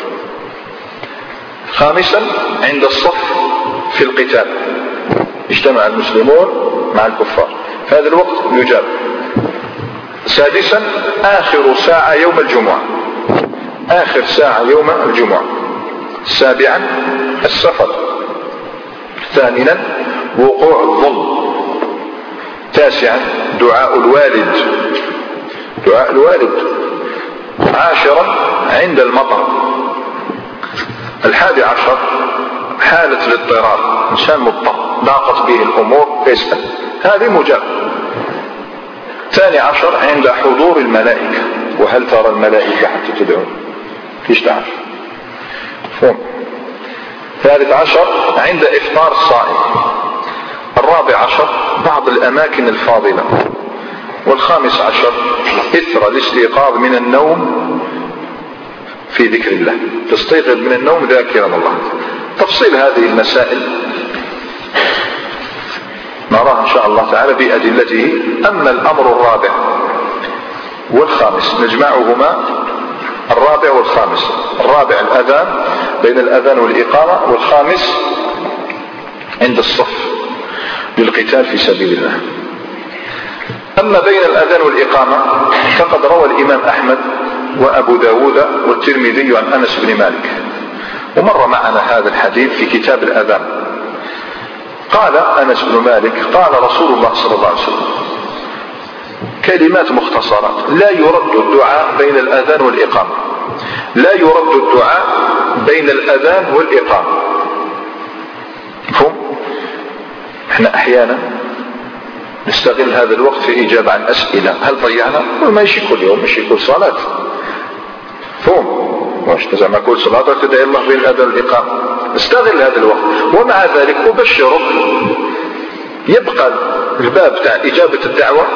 Speaker 1: خامسا عند الصف في القتال اجتمع المسلمون مع الكفار، في هذا الوقت يجاب. سادسا آخر ساعة يوم الجمعة، آخر ساعة يوم الجمعة. سابعا السفر. ثامنا وقوع الظلم. تاسعا دعاء الوالد، دعاء الوالد. عاشرا عند المطر. الحادي عشر حالة الاضطرار، إنسان مضطر ضاقت به الأمور فيسأل، هذه مجاب. ثاني عشر عند حضور الملائكة، وهل ترى الملائكة حتى تدعون، فيش تعرف. ثالث عشر عند إفطار الصائم. الرابع عشر بعض الأماكن الفاضلة. والخامس عشر إثر الاستيقاظ من النوم في ذكر الله، تستيقظ من النوم ذاكرا الله. تفصيل هذه المسائل نراها إن شاء الله تعالى بأدلته. أما الأمر الرابع والخامس نجمعهما، الرابع والخامس. الرابع الأذان، بين الأذان والإقامة، والخامس عند الصف للقتال في سبيل الله. أما بين الأذان والإقامة فقد روى الإمام أحمد وأبو داود والترمذي عن أنس بن مالك، ومر معنا هذا الحديث في كتاب الأذان. قال أنس بن مالك قال رسول الله صلى الله عليه وسلم، كلمات مختصرات: لا يرد الدعاء بين الأذان والإقامة، لا يرد الدعاء بين الأذان والإقامة. مفهوم؟ احنا أحيانا نستغل هذا الوقت في إجابة عن أسئلة، هل ضيعنا؟ ما يشي كل يوم، ماشي كل صلاة. فهم؟ واش تزعم كل صلاة تدعي الله بين الأذان والإقامة؟ استغل هذا الوقت. ومع ذلك أبشرك يبقى الباب تاع إجابة الدعوة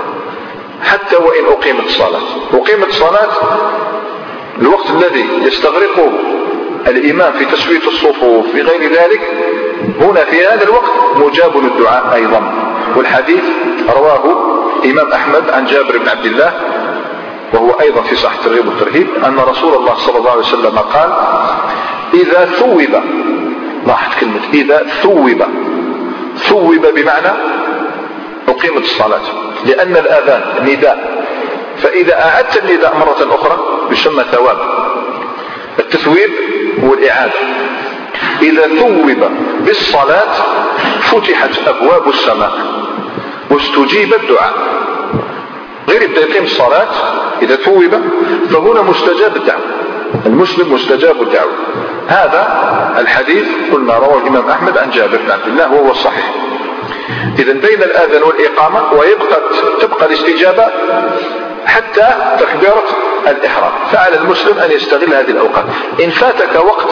Speaker 1: حتى وإن أقيمت الصلاة. أقيمت الصلاة الوقت الذي يستغرقه الإمام في تسوية الصفوف في غير ذلك، هنا في هذا الوقت مجاب الدعاء أيضا. والحديث رواه إمام أحمد عن جابر بن عبد الله، وهو أيضا في صحيح الترغيب والترهيب، أن رسول الله صلى الله عليه وسلم قال: إذا ثوب، لاحظ كلمة إذا ثوب، ثوب بمعنى أقيمت الصلاة، لأن الأذان نداء، فإذا أعدت النداء مرة أخرى يسمى ثواب. التثويب هو الإعادة. إذا ثوب بالصلاة فتحت أبواب السماء واستجيب الدعاء. غير يبدأ يقيم الصلاة إذا ثوب فهنا مستجاب الدعوة، المسلم مستجاب الدعوة. هذا الحديث قلنا رواه الإمام أحمد عن جابر بن عبد الله وهو الصحيح. إذا بين الآذان والإقامة ويبقى تبقى الاستجابة حتى تكبيرة الإحرام. فعلى المسلم أن يستغل هذه الأوقات. إن فاتك وقت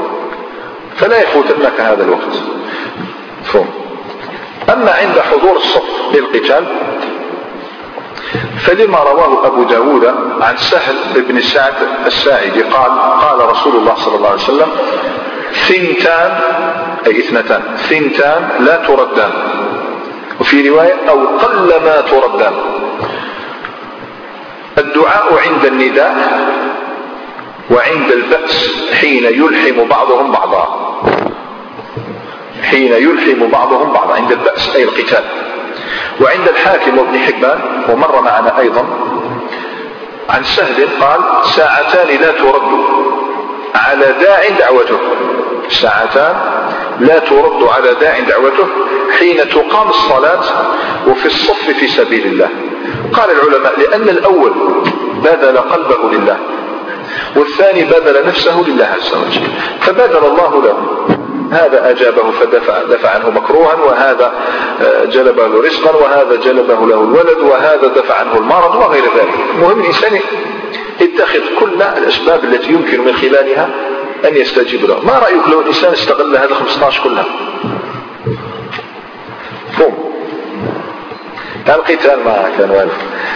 Speaker 1: فلا يفوتنك هذا الوقت. فهم. أما عند حضور الصف للقتال فلما رواه أبو داود عن سهل بن سعد الساعدي قال: قال رسول الله صلى الله عليه وسلم: ثنتان، أي اثنتان، ثنتان لا تردان. وفي رواية: أو قل ما تردان. الدعاء عند النداء وعند البأس حين يلحم بعضهم بعضا، حين يلحم بعضهم بعضا عند البأس أي القتال. وعند الحاكم وابن حبان ومر معنا أيضا عن سهل قال: ساعتان لا ترد، على داع دعوته، ساعتان لا ترد على داع دعوته حين تقام الصلاة وفي الصف في سبيل الله. قال العلماء لأن الأول بذل قلبه لله، والثاني بذل نفسه لله عز وجل، فبذل الله له، هذا أجابه فدفع دفع عنه مكروها، وهذا جلبه له رزقا، وهذا جلبه له الولد، وهذا دفع عنه المرض وغير ذلك. المهم الإنسان يتخذ كل الأسباب التي يمكن من خلالها أن يستجيب له. ما رأيك لو الإنسان استغل هذا خمسة عشر كلها؟ بوم، القتال ما كان والو.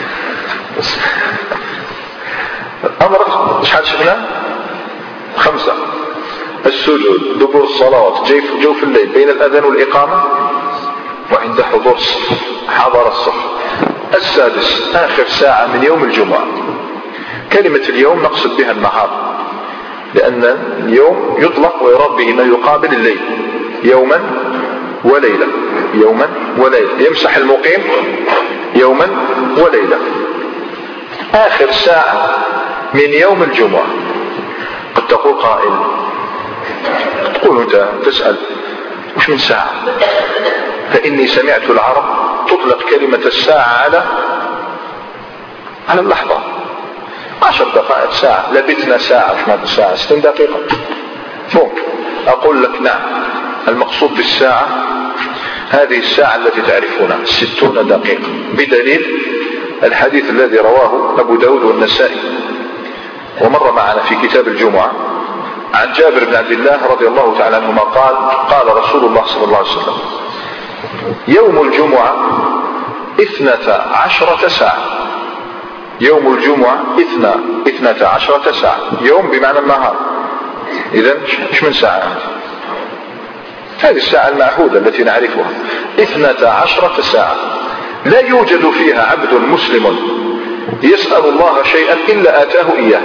Speaker 1: الأمر شحال شفنا؟ خمسة: السجود، دبر الصلوات، جوف الليل بين الأذان والإقامة، وعند حضور الصف، حضر الصف. السادس: آخر ساعة من يوم الجمعة. كلمة اليوم نقصد بها النهار، لأن اليوم يطلق ويراد به ما يقابل الليل، يوما وليلة، يوما وليلة، يمسح المقيم يوما وليلة. آخر ساعة من يوم الجمعة. قد تقول قائل، تقول أنت تسأل وش من ساعة؟ فإني سمعت العرب تطلق كلمة الساعة على على اللحظة، عشر دقائق، ساعة، لبثنا ساعة، وش معنى ساعة؟ ستين دقيقة. ممكن أقول لك نعم، المقصود بالساعة هذه الساعة التي تعرفونها، ستون دقيقة، بدليل الحديث الذي رواه أبو داود والنسائي ومر معنا في كتاب الجمعة عن جابر بن عبد الله رضي الله تعالى عنهما قال: قال رسول الله صلى الله عليه وسلم: يوم الجمعة اثنتا عشرة ساعة. يوم الجمعة اثنى اثنتا عشرة ساعة، يوم بمعنى النهار، إذن ايش من ساعة؟ هذه الساعة المعهودة التي نعرفها، اثنتا عشرة ساعة، لا يوجد فيها عبد مسلم يسأل الله شيئا إلا آتاه إياه.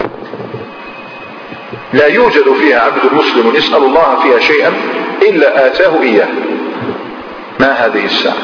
Speaker 1: لا يوجد فيها عبد مسلم يسأل الله فيها شيئا إلا آتاه إياه. ما هذه الساعة؟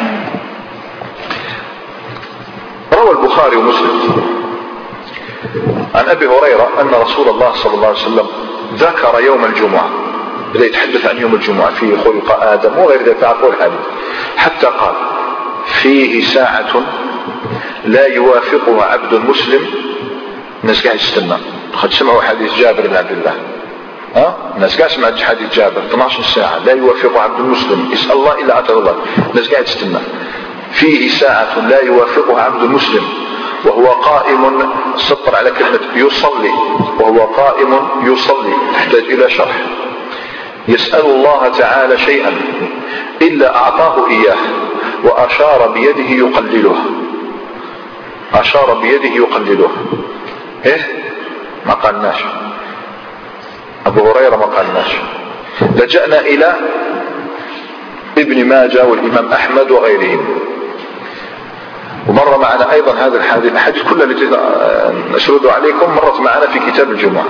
Speaker 1: روى البخاري ومسلم عن أبي هريرة أن رسول الله صلى الله عليه وسلم ذكر يوم الجمعة، بدأ يتحدث عن يوم الجمعة فيه خلق آدم وغير ذلك، تعرفون الحديث، حتى قال: فيه ساعة لا يوافقها عبد مسلم. الناس قاعد يستنى، قد سمعوا حديث جابر بن عبد الله، ها الناس قاعد سمعت حديث جابر، اثنتا عشرة ساعة لا يوافقها عبد مسلم يسأل الله إلا أتاه الله. الناس قاعد تستنى. فيه ساعة لا يوافقها عبد مسلم وهو قائم، سطر على كلمة يصلي، وهو قائم يصلي، تحتاج إلى شرح. يسأل الله تعالى شيئا إلا أعطاه إياه، وأشار بيده يقلله، أشار بيده يقلله. إيه؟ ما قالناش، أبو هريرة ما قالناش. لجأنا إلى ابن ماجه والإمام أحمد وغيرهم، ومر معنا أيضا هذا الحديث، الحديث كلها التي نسرد عليكم مرت معنا في كتاب الجمعة.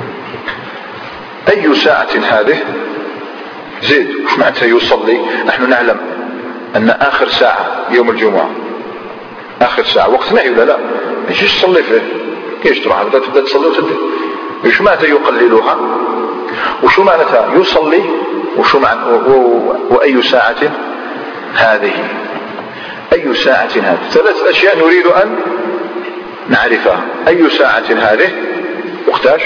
Speaker 1: أي ساعة هذه؟ زيد، وش معناتها يصلي؟ نحن نعلم أن آخر ساعة يوم الجمعة آخر ساعة وقت نهي ولا لا؟ ايش تصلي فيه؟ كيف تروح تبدأ تصلي وتبدأ؟ وش معناتها يقللها؟ وشو معناتها يصلي؟ وشو معنى وأي ساعة هذه؟ أي ساعة هذه؟ ثلاث أشياء نريد أن نعرفها. أي ساعة هذه؟ وقتاش؟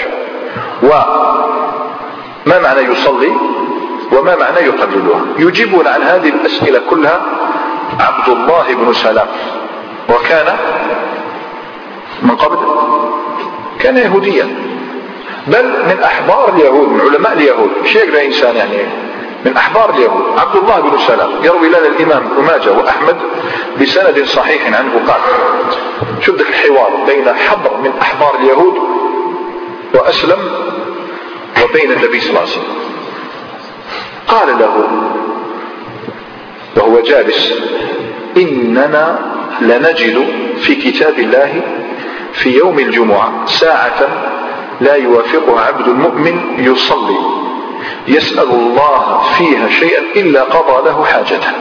Speaker 1: وما معنى يصلي؟ وما معنى يقللها؟ يجيبون عن هذه الأسئلة كلها عبد الله بن سلام، وكان من قبل كان يهوديا، بل من أحبار اليهود، من علماء اليهود، مش يقرأ إنسان يعني، من أحبار اليهود. عبد الله بن سلام يروي لنا الإمام ابن ماجه وأحمد بسند صحيح عنه قال: شوف ذلك الحوار بين حبر من أحبار اليهود وأسلم وبين النبي صلى الله عليه وسلم. قال له وهو جالس: إننا لنجد في كتاب الله في يوم الجمعة ساعة لا يوافقها عبد المؤمن يصلي يسأل الله فيها شيئا إلا قضى له حاجته.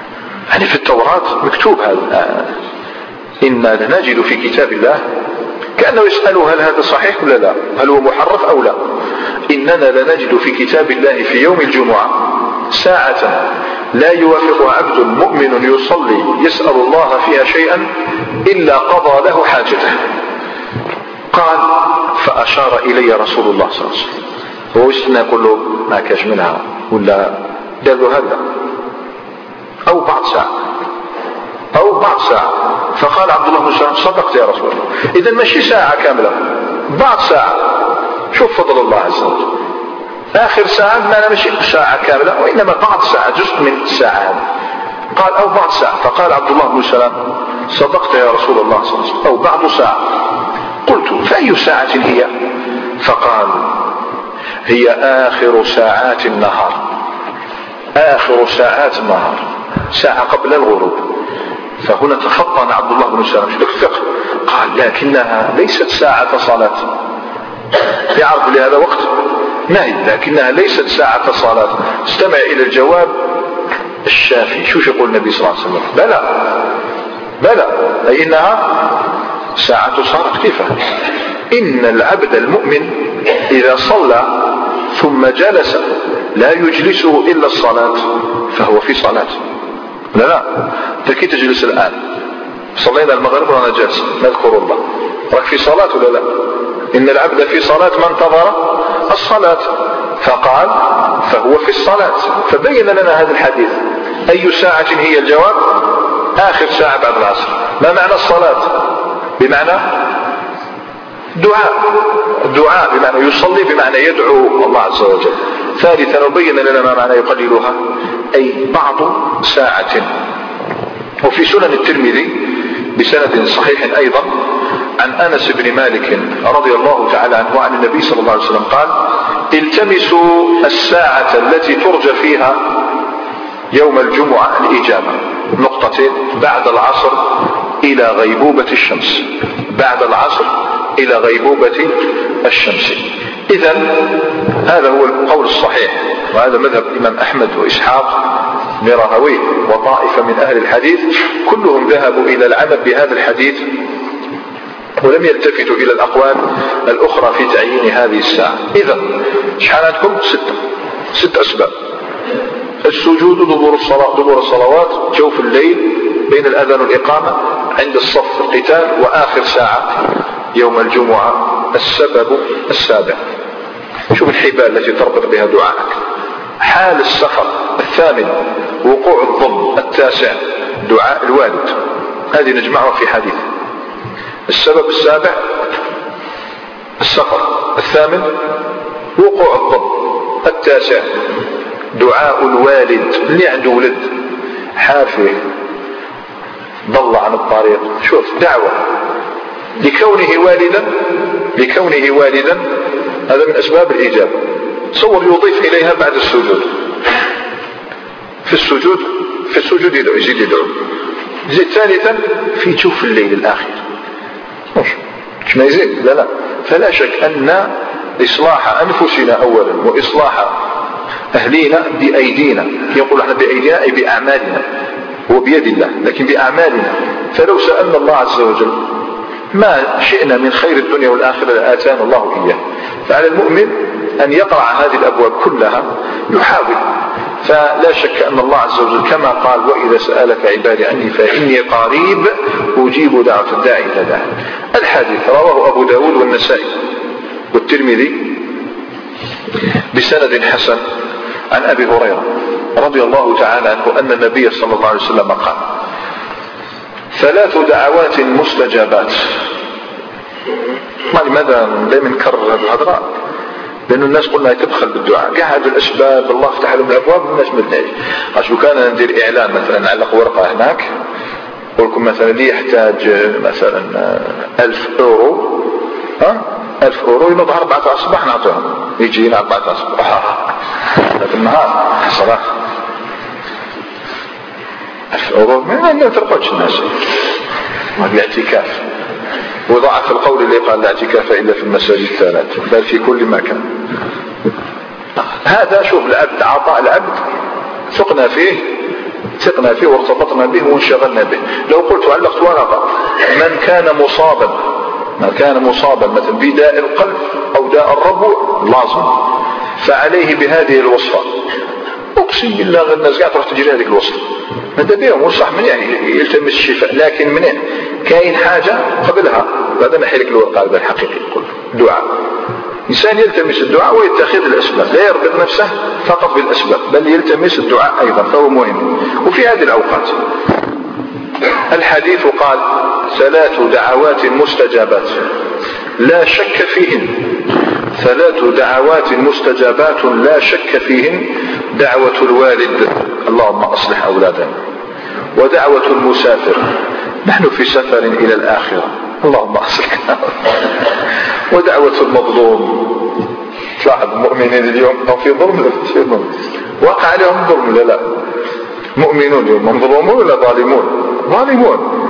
Speaker 1: يعني في التوراة مكتوب هذا، إنا لنجد في كتاب الله كأنه يسأله هل هذا صحيح ولا لا، هل هو محرف أو لا. إننا لنجد في كتاب الله في يوم الجمعة ساعة لا يوافق عبد مؤمن يصلي يسأل الله فيها شيئا إلا قضى له حاجته. قال فأشار إلي رسول الله صلى الله عليه وسلم، هو وشنا يقول له ما كاش منها ولا دار له هذا أو بعض ساعة أو بعض ساعة. فقال عبد الله بن سلام صدقت يا رسول الله، إذا ماشي ساعة كاملة، بعض ساعة. شوف فضل الله عز وجل، آخر ساعة ما ماشي ساعة كاملة وإنما بعض ساعة، جزء من الساعة. قال أو بعض ساعة. فقال عبد الله بن سلام صدقت يا رسول الله صلى الله عليه وسلم، أو بعض ساعة. قلت فأي ساعة هي؟ فقال هي آخر ساعات النهار، آخر ساعات النهار، ساعة قبل الغروب. فهنا تفطن عبد الله بن سلام في الفقه، قال لكنها ليست ساعة صلاة. يعرف لهذا وقت ما هي، لكنها ليست ساعة صلاة. استمع إلى الجواب الشافي، شو يقول النبي صلى الله عليه وسلم؟ بلى بلى، أي إنها ساعة صلاة. كيف؟ إن العبد المؤمن إذا صلى ثم جلس لا يجلسه إلا الصلاة فهو في صلاة. لا لا، انت كي تجلس الآن صلينا المغرب وانا جالس نذكر الله، راك في صلاة ولا لا؟ إن العبد في صلاة ما انتظر الصلاة. فقال فهو في الصلاة. فبين لنا هذا الحديث أي ساعة هي؟ الجواب آخر ساعة بعد العصر. ما معنى الصلاة؟ بمعنى دعاء، دعاء بمعنى يصلي، بمعنى يدعو الله عز وجل. ثالثا وبين لنا ما معنى يقللها، أي بعض ساعة. وفي سنن الترمذي بسند صحيح أيضا عن أنس بن مالك رضي الله تعالى عنه عن النبي صلى الله عليه وسلم قال التمسوا الساعة التي ترجى فيها يوم الجمعة الإجابة، نقطتين، بعد العصر إلى غيبوبة الشمس، بعد العصر إلى غيبوبة الشمس. إذن هذا هو القول الصحيح، وهذا مذهب الإمام أحمد وإسحاق بن راهويه وطائفة من أهل الحديث، كلهم ذهبوا إلى العمل بهذا الحديث ولم يلتفتوا إلى الأقوال الأخرى في تعيين هذه الساعة. إذن شحال عندكم؟ ستة ست أسباب: السجود دبر الصلاة، دبر الصلوات، جوف الليل بين الأذان والإقامة، عند الصف القتال، وآخر ساعة يوم الجمعة. السبب السابع، شوف الحبال التي تربط بها دعائك. حال السفر. الثامن وقوع الظلم. التاسع دعاء الوالد. هذه نجمعها في حديث. السبب السابع السفر، الثامن وقوع الظلم، التاسع دعاء الوالد. اللي عنده ولد حافي ضل عن الطريق، شوف دعوة لكونه والدا، لكونه والدا هذا من أسباب الإجابة. تصور يضيف إليها بعد السجود، في السجود في السجود يدعو، يزيد يدعو، يزيد ثالثا في جوف الليل الآخر. مش ما يزيد، لا لا. فلا شك أن إصلاح أنفسنا أولا وإصلاح أهلينا بأيدينا، يقول احنا بأيدينا أي بأعمالنا، هو بيد الله لكن بأعمالنا. فلو سألنا الله عز وجل ما شئنا من خير الدنيا والآخرة لآتانا الله إياه. فعلى المؤمن أن يقرع هذه الأبواب كلها، يحاول. فلا شك أن الله عز وجل كما قال وإذا سألك عبادي عني فإني قريب أجيب دعوة الداعي إذا دعاني. الحديث رواه أبو داود والنسائي والترمذي بسند حسن عن أبي هريرة رضي الله تعالى عنه أن النبي صلى الله عليه وسلم قال ثلاث دعوات مستجابات. لماذا دائما نكرر هذه الهضره؟ لأن الناس قلنا تبخل بالدعاء، كاع هذه الأسباب الله فتح لهم الأبواب الناس ما تدعيش. لو كان ندير إعلان مثلا نعلق ورقة هناك يقول لكم مثلا لي يحتاج مثلا ألف أورو، ها ألف أورو ينوض أربعة أصباح نعطيهم، يجينا أربعة أصباح في النهار صراحة ألف أورو ما نترقدش الناس. والاعتكاف وضعف القول اللي قال لا اعتكاف إلا في المساجد الثلاث بل في كل مكان. هذا شوف العبد، عطاء العبد ثقنا فيه ثقنا فيه وارتبطنا به وانشغلنا به. لو قلت علقت ورقة من كان مصابا ما كان مصابا مثلا بداء القلب أو داء الربو لازم فعليه بهذه الوصفة. أقسم بالله غير الناس قاعد تروح تجري هذه الوصفة هذا بيهم وصح من يعني يلتمس الشفاء، لكن من كاين حاجة قبلها هذا نحيلك الورقة هذا الحقيقي يقول دعاء. إنسان يلتمس الدعاء ويتخذ الأسباب، لا يربط نفسه فقط بالأسباب بل يلتمس الدعاء أيضا فهو مهم. وفي هذه الأوقات الحديث قال ثلاث دعوات مستجابات لا شك فيهن، ثلاث دعوات مستجابات لا شك فيهن، دعوة الوالد اللهم أصلح أولادنا، ودعوة المسافر نحن في سفر إلى الآخرة اللهم أصلحنا، ودعوة المظلوم. تلاحظ المؤمنين اليوم أو في ظلم في ظلم وقع عليهم ظلم لا لا مؤمنون اليوم مظلومون ولا ظالمون؟ ظالمون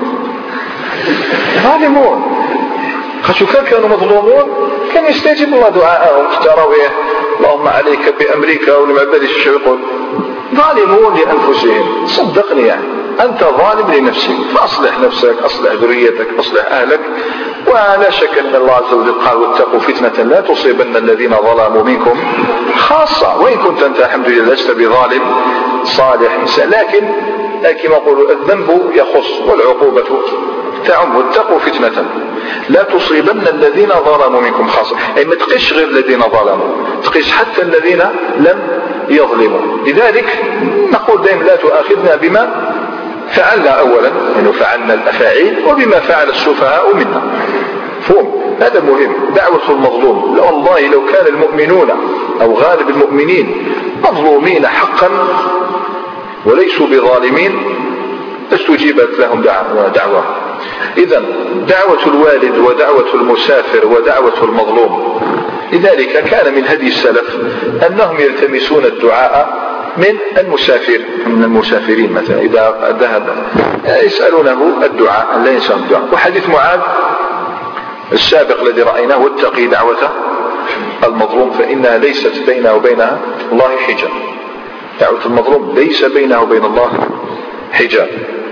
Speaker 1: ظالمون. خشوا كانوا مظلومون كان يستجيب الله دعاءهم في التراويح اللهم عليك بأمريكا ولمعبد الشيطان. ظالمون لأنفسهم صدقني يعني أنت ظالم لنفسك فأصلح نفسك أصلح ذريتك أصلح أهلك. ولا شك أن الله عز وجل قال واتقوا فتنة لا تصيبن الذين ظلموا منكم خاصة، وإن كنت أنت الحمد لله لست بظالم صالح إنسان، لكن كما يقولوا الذنب يخص والعقوبة تعم. واتقوا فتنة لا تصيبن الذين ظلموا منكم خاصة، أي ما تقيش غير الذين ظلموا تقيس حتى الذين لم يظلموا. لذلك نقول دائما لا تؤاخذنا بما فعلنا أولا إنه فعلنا الأفاعيل وبما فعل السفهاء منا. فهم هذا مهم. دعوة المظلوم والله لو كان المؤمنون أو غالب المؤمنين مظلومين حقا وليسوا بظالمين استجيبت لهم دعوة. إذن دعوة الوالد ودعوة المسافر ودعوة المظلوم. لذلك كان من هدي السلف أنهم يلتمسون الدعاء من المسافر من المسافرين مثلا إذا ذهب يسألونه الدعاء لا ينسى الدعاء. وحديث معاذ السابق الذي رأيناه واتقي دعوة المظلوم فإنها ليست بينه وبين الله حجاب. دعوة المظلوم ليس بينه وبين الله حجاب.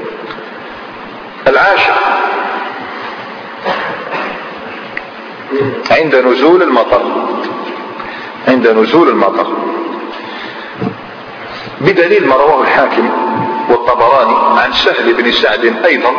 Speaker 1: العاشر عند نزول المطر، عند نزول المطر بدليل ما رواه الحاكم والطبراني عن سهل بن سعد أيضا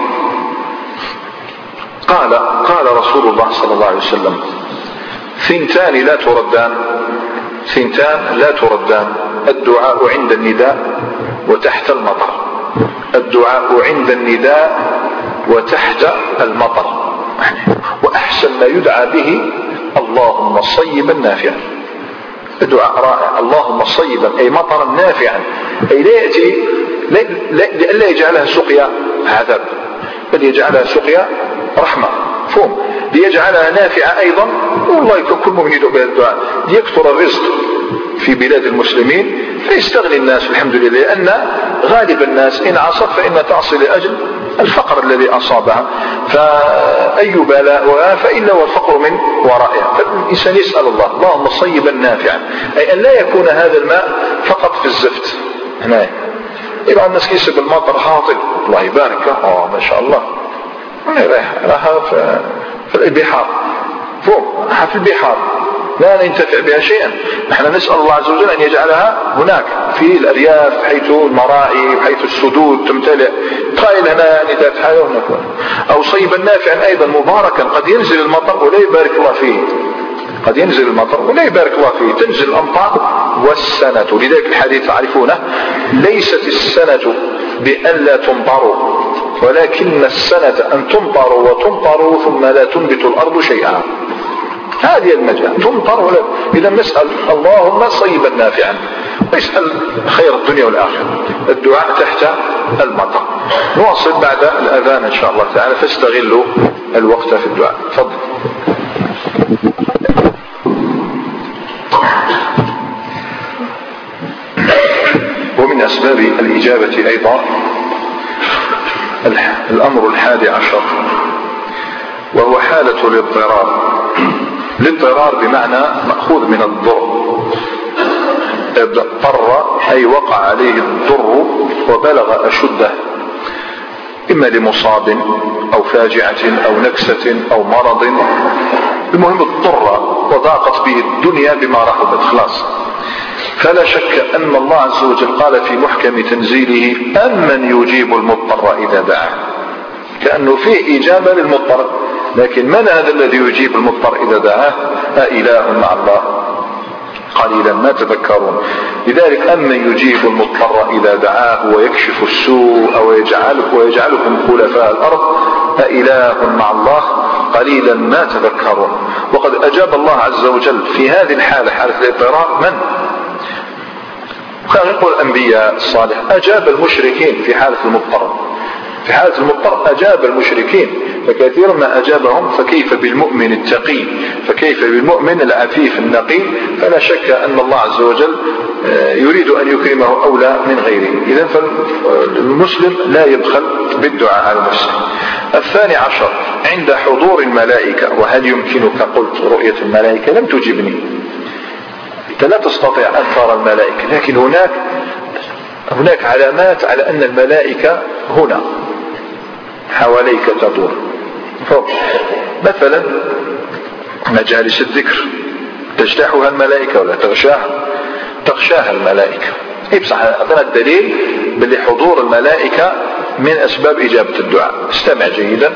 Speaker 1: قال قال رسول الله صلى الله عليه وسلم ثنتان لا تردان ثنتان لا تردان الدعاء عند النداء وتحت المطر. الدعاء عند النداء وتحت المطر. وأحسن ما يدعى به اللهم صيبا نافعا. الدعاء رائع اللهم صيبا أي مطرا نافعا، أي لا يأتي لأن لا يجعلها سقيا عذاب بل يجعلها سقيا رحمة. فهم ليجعلها نافعة أيضا. والله كل مؤمن يدعو بهذا الدعاء ليكثر الرزق في بلاد المسلمين فيستغني الناس الحمد لله، لأن غالب الناس إن عصت فإن تعصي لأجل الفقر الذي أصابها، فأي بلاء فإلا والفقر من ورائها. فالإنسان يسأل الله اللهم صيبا نافعا، أي أن لا يكون هذا الماء فقط في الزفت. هنا يبقى الناس يسب المطر خاطئ الله يبارك اه ما شاء الله راح في البحار فوق راح في البحار لا ننتفع بها شيئا. نحن نسأل الله عز وجل أن يجعلها هناك في الأرياف حيث المراعي حيث السدود تمتلئ. قائل هنا نداء حيوان هناك. أو صيبا نافعا أيضا مباركا قد ينزل المطر ولا يبارك الله فيه، قد ينزل المطر ولا يبارك الله فيه. تنزل الأمطار والسنة. لذلك الحديث تعرفونه ليست السنة بأن لا تمطروا ولكن السنة أن تمطروا وتمطروا ثم لا تنبت الأرض شيئا. هذه المجال تمطر ولا. إذا نسأل اللهم صيبا نافعا ويسأل خير الدنيا والآخرة. الدعاء تحت المطر. نواصل بعد الأذان إن شاء الله تعالى فاستغلوا الوقت في الدعاء. تفضل. ومن أسباب الإجابة أيضا الأمر الحادي عشر وهو حالة الاضطرار. الاضطرار بمعنى مأخوذ من الضر. اضطر أي وقع عليه الضر وبلغ أشده. إما لمصاب أو فاجعة أو نكسة أو مرض، المهم اضطر وضاقت به الدنيا بما رحبت خلاص. فلا شك أن الله عز وجل قال في محكم تنزيله: أمن يجيب المضطر إذا دعاه. كأنه فيه إجابة للمضطر، لكن من هذا الذي يجيب المضطر إذا دعاه؟ أإله مع الله؟ قليلا ما تذكرون. لذلك أمن يجيب المضطر إذا دعاه ويكشف السوء ويجعلكم, ويجعلكم خلفاء الأرض أإله مع الله؟ قليلا ما تذكرون. وقد أجاب الله عز وجل في هذه الحالة، حالة الاضطرار، من؟ كان يقول الأنبياء الصالح أجاب المشركين في حالة المضطر، في حالة المضطر أجاب المشركين فكثيرا ما أجابهم، فكيف بالمؤمن التقي، فكيف بالمؤمن العفيف النقي؟ فلا شك أن الله عز وجل يريد أن يكرمه أولى من غيره. إذن فالمسلم لا يبخل بالدعاء على نفسه. الثاني عشر عند حضور الملائكة. وهل يمكنك، قلت، رؤية الملائكة؟ لم تجبني، أنت لا تستطيع أن ترى الملائكة، لكن هناك هناك علامات على أن الملائكة هنا حواليك تدور. مثلا مجالس الذكر تجتاحها الملائكة ولا تغشاها؟ تغشاها الملائكة. إيه بصح أعطينا الدليل باللي حضور الملائكة من أسباب إجابة الدعاء. استمع جيدا.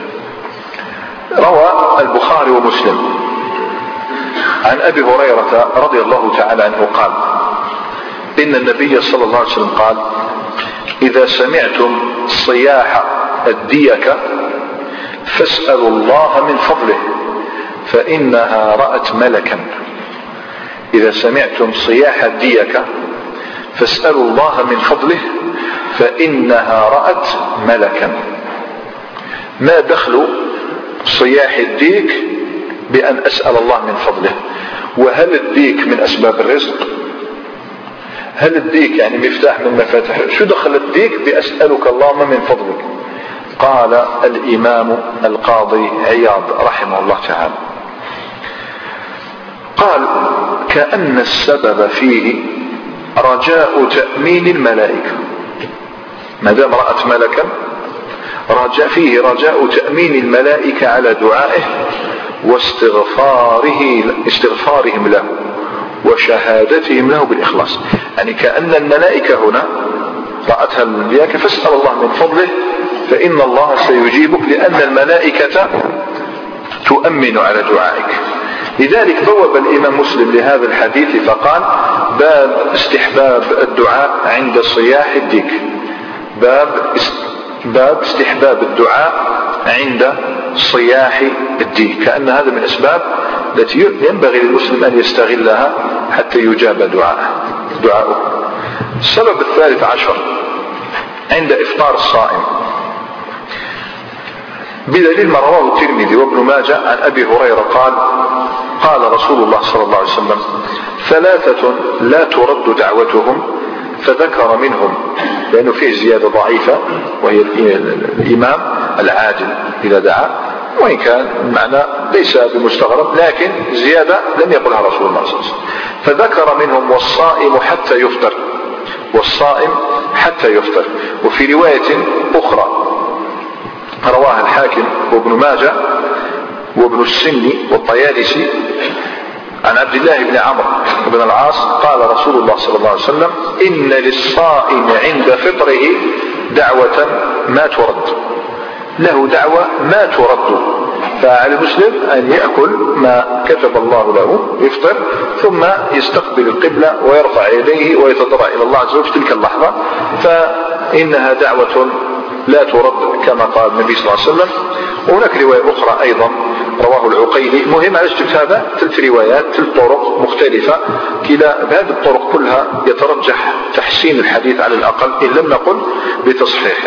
Speaker 1: روى البخاري ومسلم عن أبي هريرة رضي الله تعالى عنه قال: إن النبي صلى الله عليه وسلم قال: إذا سمعتم صياح الديكة فاسألوا الله من فضله فإنها رأت ملكا. إذا سمعتم صياح الديكة فاسألوا الله من فضله فإنها رأت ملكا. ما دخل صياح الديك بأن أسأل الله من فضله؟ وهل الديك من أسباب الرزق؟ هل الديك يعني مفتاح من مفاتيح؟ شو دخل الديك بأسألك اللهم من فضلك؟ قال الإمام القاضي عياض رحمه الله تعالى، قال: كأن السبب فيه رجاء تأمين الملائكة. ما دام رأت ملكا رجاء فيه رجاء تأمين الملائكة على دعائه واستغفاره استغفارهم له وشهادتهم له بالإخلاص. يعني كأن الملائكة هنا رأتها الملائكة فاسأل الله من فضله فإن الله سيجيبك، لأن الملائكة تؤمن على دعائك. لذلك بوب الإمام مسلم لهذا الحديث فقال: باب استحباب الدعاء عند صياح الديك. باب باب استحباب الدعاء عند صياح الديك، كأن هذا من الأسباب التي ينبغي للمسلم أن يستغلها حتى يجاب دعاءه دعاؤه. السبب الثالث عشر عند إفطار الصائم، بدليل ما رواه الترمذي وابن ماجه عن أبي هريرة قال: قال رسول الله صلى الله عليه وسلم: ثلاثة لا ترد دعوتهم، فذكر منهم، لأنه فيه زيادة ضعيفة وهي الإمام العادل إذا دعا، وإن كان المعنى ليس بمستغرب، لكن زيادة لم يقلها رسول الله صلى الله عليه وسلم. فذكر منهم: والصائم حتى يفطر، والصائم حتى يفطر. وفي رواية أخرى رواها الحاكم وابن ماجه وابن السني والطيالسي عن عبد الله بن عمرو بن العاص قال رسول الله صلى الله عليه وسلم: إن للصائم عند فطره دعوة ما ترد، له دعوة ما ترد. فعلى المسلم أن يأكل ما كتب الله له، يفطر ثم يستقبل القبلة ويرفع يديه ويتضرع إلى الله عز وجل في تلك اللحظة، فإنها دعوة لا ترد كما قال النبي صلى الله عليه وسلم. وهناك رواية أخرى أيضا رواه العقيلي. مهم على جبت هذا ثلاث روايات ثلاث طرق مختلفة، كلا بهذه الطرق كلها يترجح تحسين الحديث على الأقل إن لم نقل بتصحيحه.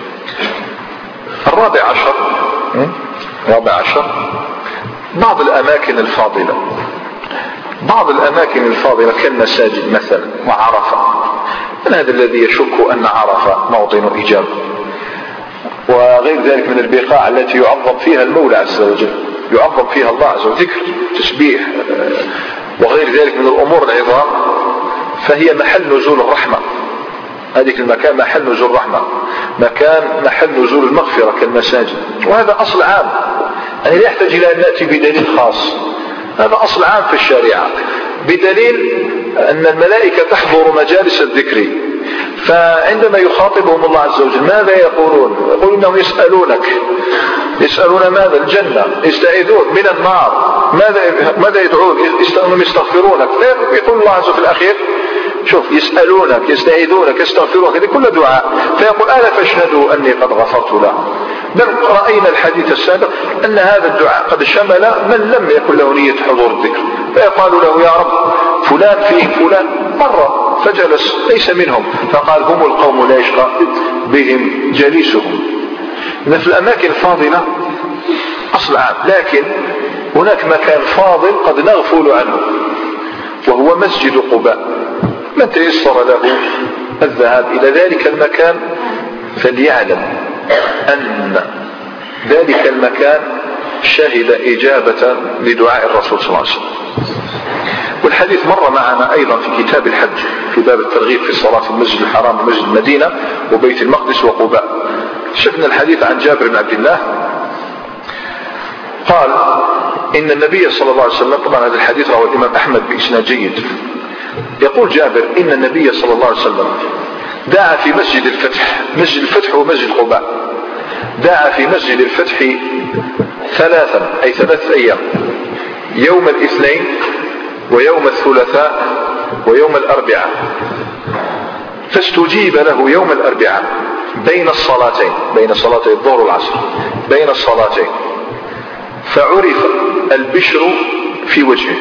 Speaker 1: الرابع عشر الرابع عشر بعض الأماكن الفاضلة بعض الأماكن الفاضلة كالمساجد مثلا وعرفة. من هذا الذي يشك أن عرفة موطن إجابة، وغير ذلك من البقاع التي يعظم فيها المولى عز وجل، يعظم فيها الله عز وجل، ذكر تسبيح وغير ذلك من الأمور العظام، فهي محل نزول الرحمة. هذه المكان محل نزول الرحمة. مكان محل نزول المغفرة كالمساجد، وهذا أصل عام، يعني لا يحتاج إلى أن نأتي بدليل خاص، هذا أصل عام في الشريعة، بدليل أن الملائكة تحضر مجالس الذكر، فعندما يخاطبهم الله عز وجل ماذا يقولون؟ يقولون إنهم يسألونك، يسألون ماذا؟ الجنة، يستعيذون من النار، ماذا ماذا يدعون؟ إنهم يستغفرونك، يقول الله عز وجل في الأخير شوف يسألونك يستعيذونك يستغفرونك، هذه كل دعاء، فيقول ألا فاشهدوا أني قد غفرت له. بل رأينا الحديث السابق أن هذا الدعاء قد شمل من لم يكن له نية حضور الذكر، فيقال له يا رب فلان فيه فلان مرة فجلس ليس منهم، فقال هم القوم لا يشقى بهم جليسهم. إن في الأماكن الفاضلة أصل عام، لكن هناك مكان فاضل قد نغفل عنه وهو مسجد قباء، من تيسر له الذهاب إلى ذلك المكان فليعلم أن ذلك المكان شهد إجابة لدعاء الرسول صلى الله عليه وسلم. والحديث مر معنا أيضا في كتاب الحج في باب الترغيب في الصلاة في المسجد الحرام ومسجد المدينة وبيت المقدس وقباء. شفنا الحديث عن جابر بن عبد الله قال إن النبي صلى الله عليه وسلم، طبعا هذا الحديث رواه الإمام أحمد بإسناد جيد، يقول جابر إن النبي صلى الله عليه وسلم دعا في مسجد الفتح، مسجد الفتح ومسجد قباء، دعا في مسجد الفتح ثلاثا أي ثلاثة أيام، يوم الاثنين ويوم الثلاثاء ويوم الأربعاء، فاستجيب له يوم الأربعاء بين الصلاتين، بين صلاتي الظهر والعصر، بين الصلاتين، فعرف البشر في وجهه،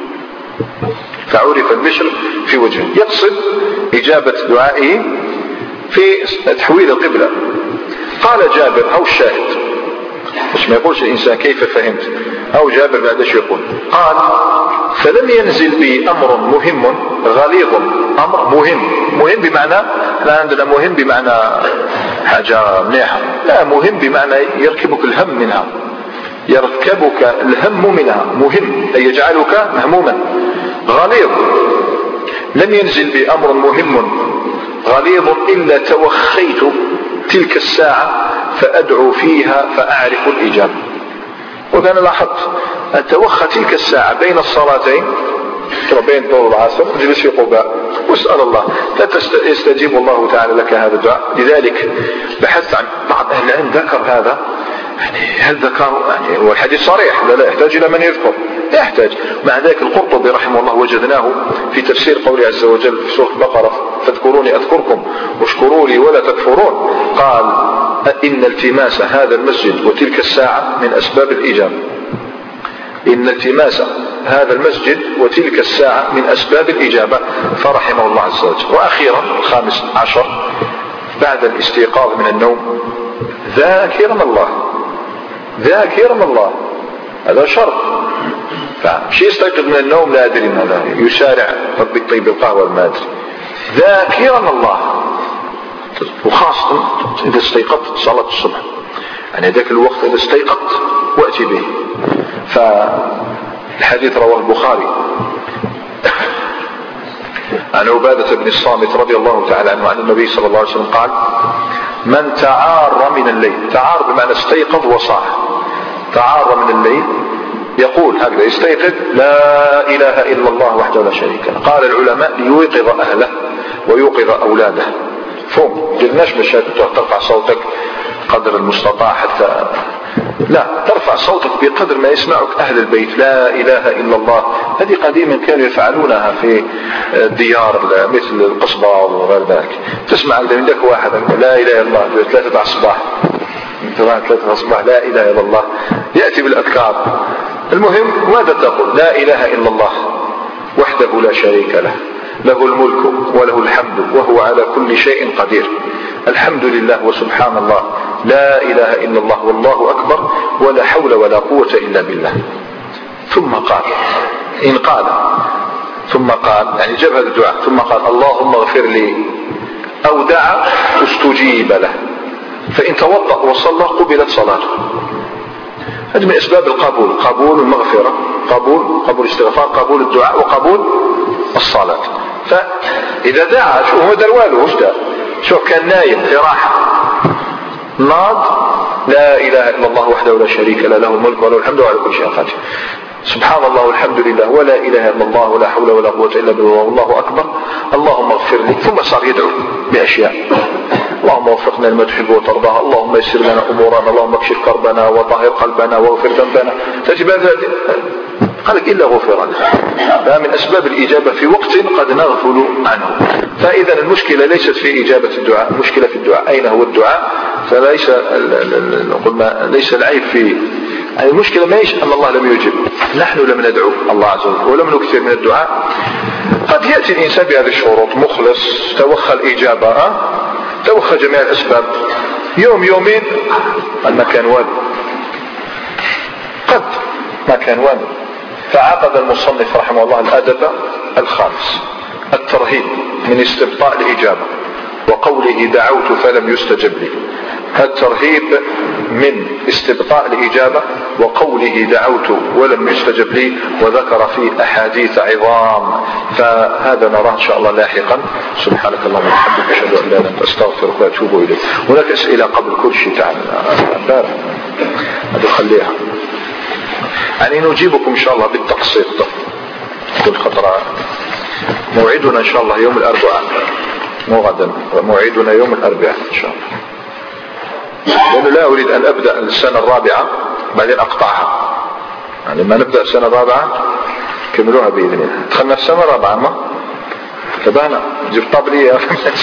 Speaker 1: فعرف البشر في وجهه، يقصد إجابة دعائه في تحويل القبلة. قال جابر أو الشاهد، مش ما يقولش الإنسان كيف فهمت، أو جابر بعد شو يقول، قال فلم ينزل بي أمر مهم غليظ، أمر مهم، مهم بمعنى لا عندنا مهم بمعنى حاجة منيحة، لا، مهم بمعنى يركبك الهم منها، يركبك الهم منها، مهم أي يجعلك مهموما. غليظ لم ينزل بي أمر مهم غليظ إلا توخيت تلك الساعة فأدعو فيها فأعرف الإجابة. وكان لاحظت أتوخى تلك الساعة بين الصلاتين بين الظهر والعصر، اجلس في قباء واسأل الله فيستجيب الله تعالى لك هذا الدعاء. لذلك بحثت عن بعض أهل العلم ذكر هذا، يعني هل ذكر يعني هو الحديث صريح لا لا يحتاج إلى من يذكر، لا يحتاج. مع ذلك القرطبي رحمه الله وجدناه في تفسير قوله عز وجل في سورة البقرة فاذكروني أذكركم واشكروا لي ولا تكفرون، قال إن التماس هذا المسجد وتلك الساعة من أسباب الإجابة، إن التماس هذا المسجد وتلك الساعة من أسباب الإجابة، فرحمه الله عز وجل. وأخيرا الخامس عشر بعد الاستيقاظ من النوم ذاكرا الله، ذاكرا الله، هذا شرط. فمش يستيقظ من النوم لا أدري ماذا يسارع طيب القهوة ما أدري، ذاكرا الله، وخاصة إذا استيقظت صلاة الصبح، يعني ذاك الوقت إذا استيقظت وأتي به. فالحديث رواه البخاري عن عبادة بن الصامت رضي الله تعالى عنه عن النبي صلى الله عليه وسلم قال من تعار من الليل، تعار بمعنى استيقظ وصاح، تعار من الليل يقول هكذا يستيقظ لا إله إلا الله وحده لا شريك له. قال العلماء ليوقظ أهله ويوقظ أولاده، فهم جلناش مش ترفع صوتك قدر المستطاع حتى لا، ترفع صوتك بقدر ما يسمعك أهل البيت، لا إله إلا الله. هذه قديما كانوا يفعلونها في الديار مثل القصبة وغير ذلك، تسمع عندك واحد لا إله إلا الله ثلاثة الصباح، ثلاثة الصباح لا إله إلا الله، يأتي بالأذكار. المهم ماذا تقول؟ لا إله إلا الله وحده لا شريك له، له الملك وله الحمد وهو على كل شيء قدير، الحمد لله وسبحان الله، لا إله إلا الله والله أكبر ولا حول ولا قوة إلا بالله. ثم قال إن قال ثم قال يعني جاب هذا الدعاء، ثم قال اللهم اغفر لي أو دعا استجيب له، فإن توضأ وصلى قبلت صلاته. هذه من أسباب القبول، قبول المغفرة، قبول قبول الاستغفار، قبول الدعاء، وقبول الصلاة. فإذا دعا شو هو درواله وش دار، شو كان نايم في راحة ناض لا إله إلا الله وحده لا شريك له له الملك وله الحمد وعلى كل شيء قدير، سبحان الله والحمد لله ولا إله إلا الله ولا حول ولا قوة إلا بالله والله أكبر، اللهم اغفر لي. ثم صار يدعو بأشياء، اللهم وفقنا لما تحب وترضى، اللهم يسر لنا أمورنا، اللهم اكشف كربنا وطهر قلبنا واغفر ذنبنا. تجب هذا قالك إلا غفر له. فمن أسباب الإجابة في وقت قد نغفل عنه. فإذا المشكلة ليست في إجابة الدعاء، المشكلة في الدعاء. أين هو الدعاء؟ فليس قلنا ليس العيب في يعني المشكلة ما هيش أن الله لم يجب، نحن لم ندعو الله عز وجل ولم نكثر من الدعاء. قد يأتي الإنسان بهذه الشروط مخلص، توخى الإجابة، أه؟ توخى جميع الأسباب، يوم يومين ما كان والو، قد ما كان والو. فعقد المصنف رحمه الله الأدب الخامس الترهيب من استبطاء الإجابة وقوله دعوت فلم يستجب لي. الترهيب من استبطاء الإجابة وقوله دعوت ولم يستجب لي، وذكر فيه أحاديث عظام، فهذا نراه إن شاء الله لاحقا. سبحانك اللهم وبحمدك أشهد أن لا إله إلا أنت أستغفرك وأتوب إليك. هناك أسئلة قبل كل شيء تعالى هذا خليها، يعني نجيبكم إن شاء الله بالتقسيط كل خطرة. موعدنا إن شاء الله يوم الأربعاء، مو غدا، موعدنا يوم الأربعاء إن شاء الله، لأنه لا أريد أن أبدأ السنة الرابعة بعدين أقطعها. يعني ما نبدأ السنة الرابعة كملوها بإذن الله. دخلنا في السنة الرابعة ما تبعنا جبت طابلية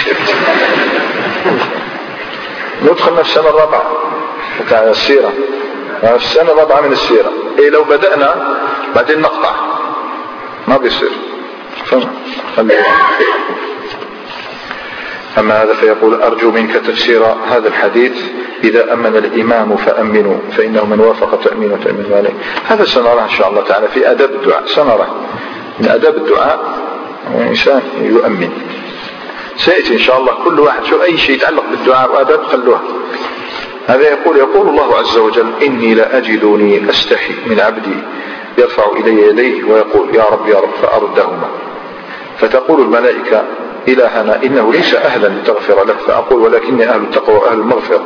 Speaker 1: ندخلنا في السنة الرابعة بتاع السيرة، في السنة الرابعة من السيرة. إيه لو بدأنا بعدين نقطع ما بيصير. أما هذا فيقول أرجو منك تفسير هذا الحديث إذا أمن الإمام فأمنوا فإنه من وافق تأمين تأمين عليه. هذا سنرى إن شاء الله تعالى في أداب الدعاء، سنرى من أداب الدعاء الإنسان يؤمن. سيأتي إن شاء الله كل واحد شو أي شيء يتعلق بالدعاء وأداب خلوها. هذا يقول يقول الله عز وجل إني لا أجدني أستحي من عبدي يرفع إلي يديه ويقول يا رب يا رب فأردهما، فتقول الملائكة إلهنا إنه ليس أهلا لتغفر له، فأقول ولكني أهل التقوى وأهل المغفرة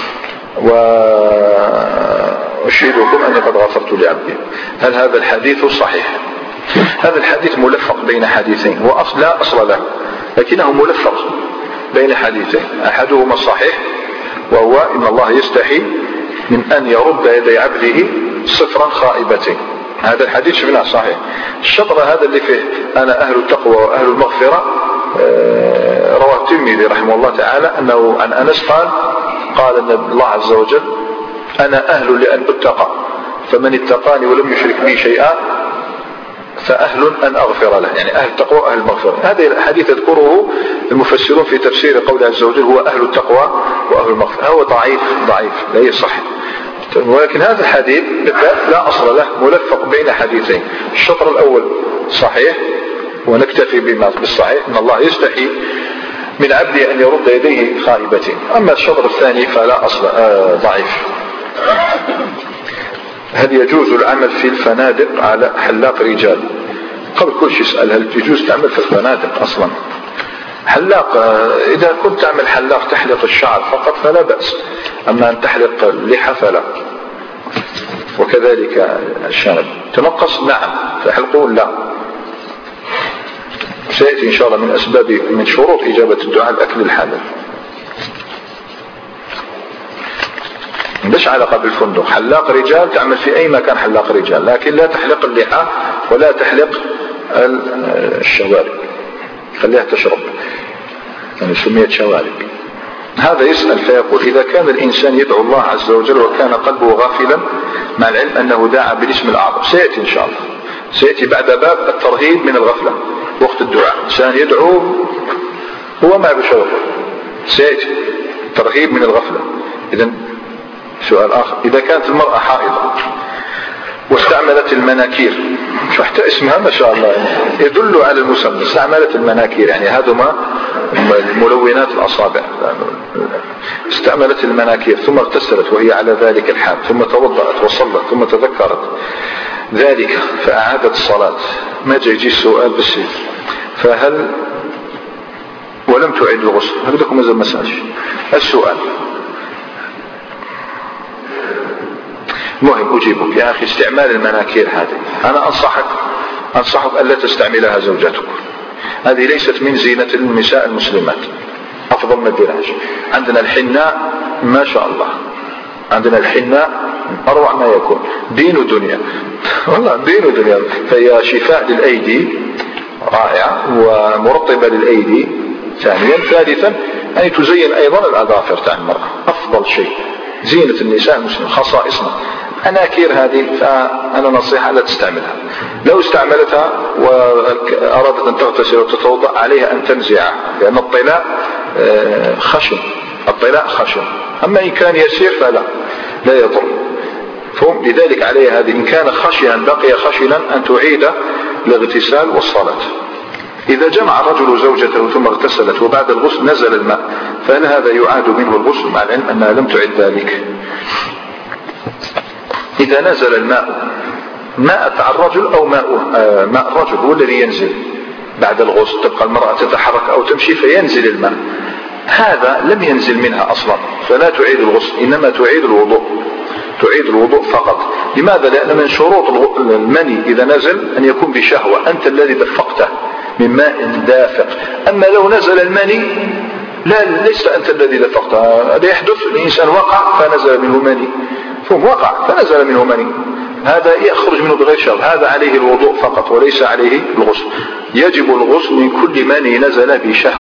Speaker 1: وأشهدكم أني قد غفرت لعبدي. هل هذا الحديث صحيح؟ هذا الحديث ملفق بين حديثين، هو أصل لا أصل له لكنه ملفق بين حديثين، أحدهما الصحيح وهو إن الله يستحي من أن يرد يدي عبده صفرا خائبتين. هذا الحديث شفناه صحيح. الشطر هذا اللي فيه أنا أهل التقوى وأهل المغفرة رواه الترمذي رحمه الله تعالى أنه عن أنس قال قال الله عز وجل أنا أهل لأن أتقى فمن اتقاني ولم يشرك بي شيئا فأهل أن أغفر له، يعني أهل التقوى وأهل المغفرة. هذا الحديث يذكره المفسرون في تفسير قوله عز وجل هو أهل التقوى وأهل المغفرة. هو ضعيف ضعيف لا يصح، ولكن هذا الحديث لا أصل له ملفق بين حديثين. الشطر الأول صحيح ونكتفي بما بالصحيح ان الله يستحي من عبده ان يرد يديه خائبتين. اما الشطر الثاني فلا اصل آه ضعيف. هل يجوز العمل في الفنادق على حلاق رجال؟ قبل كل شيء اسال هل يجوز تعمل في الفنادق اصلا؟ حلاق اذا كنت تعمل حلاق تحلق الشعر فقط فلا باس، اما ان تحلق اللحى فلا، وكذلك الشنب. تنقص نعم، فحلقون لا. سيأتي إن شاء الله من أسباب من شروط إجابة الدعاء الأكل الحلال. مش علاقة بالفندق، حلاق رجال تعمل في أي مكان حلاق رجال، لكن لا تحلق اللحى ولا تحلق الشوارب، خليها تشرب، يعني سميت شوارب. هذا يسأل فيقول إذا كان الإنسان يدعو الله عز وجل وكان قلبه غافلا مع العلم أنه دعا بالاسم الأعظم، سيأتي إن شاء الله، سيأتي بعد باب الترهيب من الغفلة وقت الدعاء. إنسان يدعو هو ما بشعور، سيأتي ترهيب من الغفلة. إذن سؤال آخر، إذا كانت المرأة حائضة واستعملت المناكير، شو حتى اسمها ما شاء الله يدل على المسمى، استعملت المناكير يعني هذا ملونات الأصابع، استعملت المناكير ثم اغتسلت وهي على ذلك الحال ثم توضأت وصلت ثم تذكرت ذلك فأعادت الصلاة، ما جاي يجي السؤال بس فهل ولم تعيد الغسل؟ هكذاكم مازال مساج. السؤال مهم أجيبك يا أخي، استعمال المناكير هذه أنا أنصحك أنصحك ألا تستعملها زوجتك. هذه ليست من زينة النساء المسلمات، أفضل ما الدراج. عندنا الحناء ما شاء الله، عندنا الحناء أروع ما يكون، دين ودنيا والله دين ودنيا. فهي شفاء للأيدي رائعة ومرطبة للأيدي. ثانيا ثالثا أن تزين أيضا الأظافر تاع المرأة، أفضل شيء زينة النساء المسلمين خصائصنا. أناكير هذه فأنا نصيحة لا تستعملها. لو استعملتها وأرادت أن تغتسل وتتوضأ عليها أن تنزعها، لأن الطلاء خشن، الطلاء خشن، أما إن كان يسير فلا لا يضر. لذلك عليها هذه إن كان خشنا بقي خشنا أن تعيد الاغتسال والصلاة. إذا جمع الرجل زوجته ثم اغتسلت وبعد الغسل نزل الماء، فهل هذا يعاد منه الغسل مع العلم أنها لم تعد ذلك؟ إذا نزل الماء، ماء تاع الرجل أو ماء ماء الرجل هو الذي ينزل بعد الغسل، تبقى المرأة تتحرك أو تمشي فينزل الماء، هذا لم ينزل منها أصلا فلا تعيد الغسل، إنما تعيد الوضوء، تعيد الوضوء فقط. لماذا؟ لأن من شروط المني إذا نزل أن يكون بشهوة، أنت الذي دفقته من ماء دافق. أما لو نزل المني لا، ليس أنت الذي دفقته، هذا يحدث الإنسان وقع فنزل منه مني، ثم وقع فنزل منه مني، هذا يخرج منه بغير شرط، هذا عليه الوضوء فقط وليس عليه الغسل. يجب الغسل من كل مني نزل بشهوة.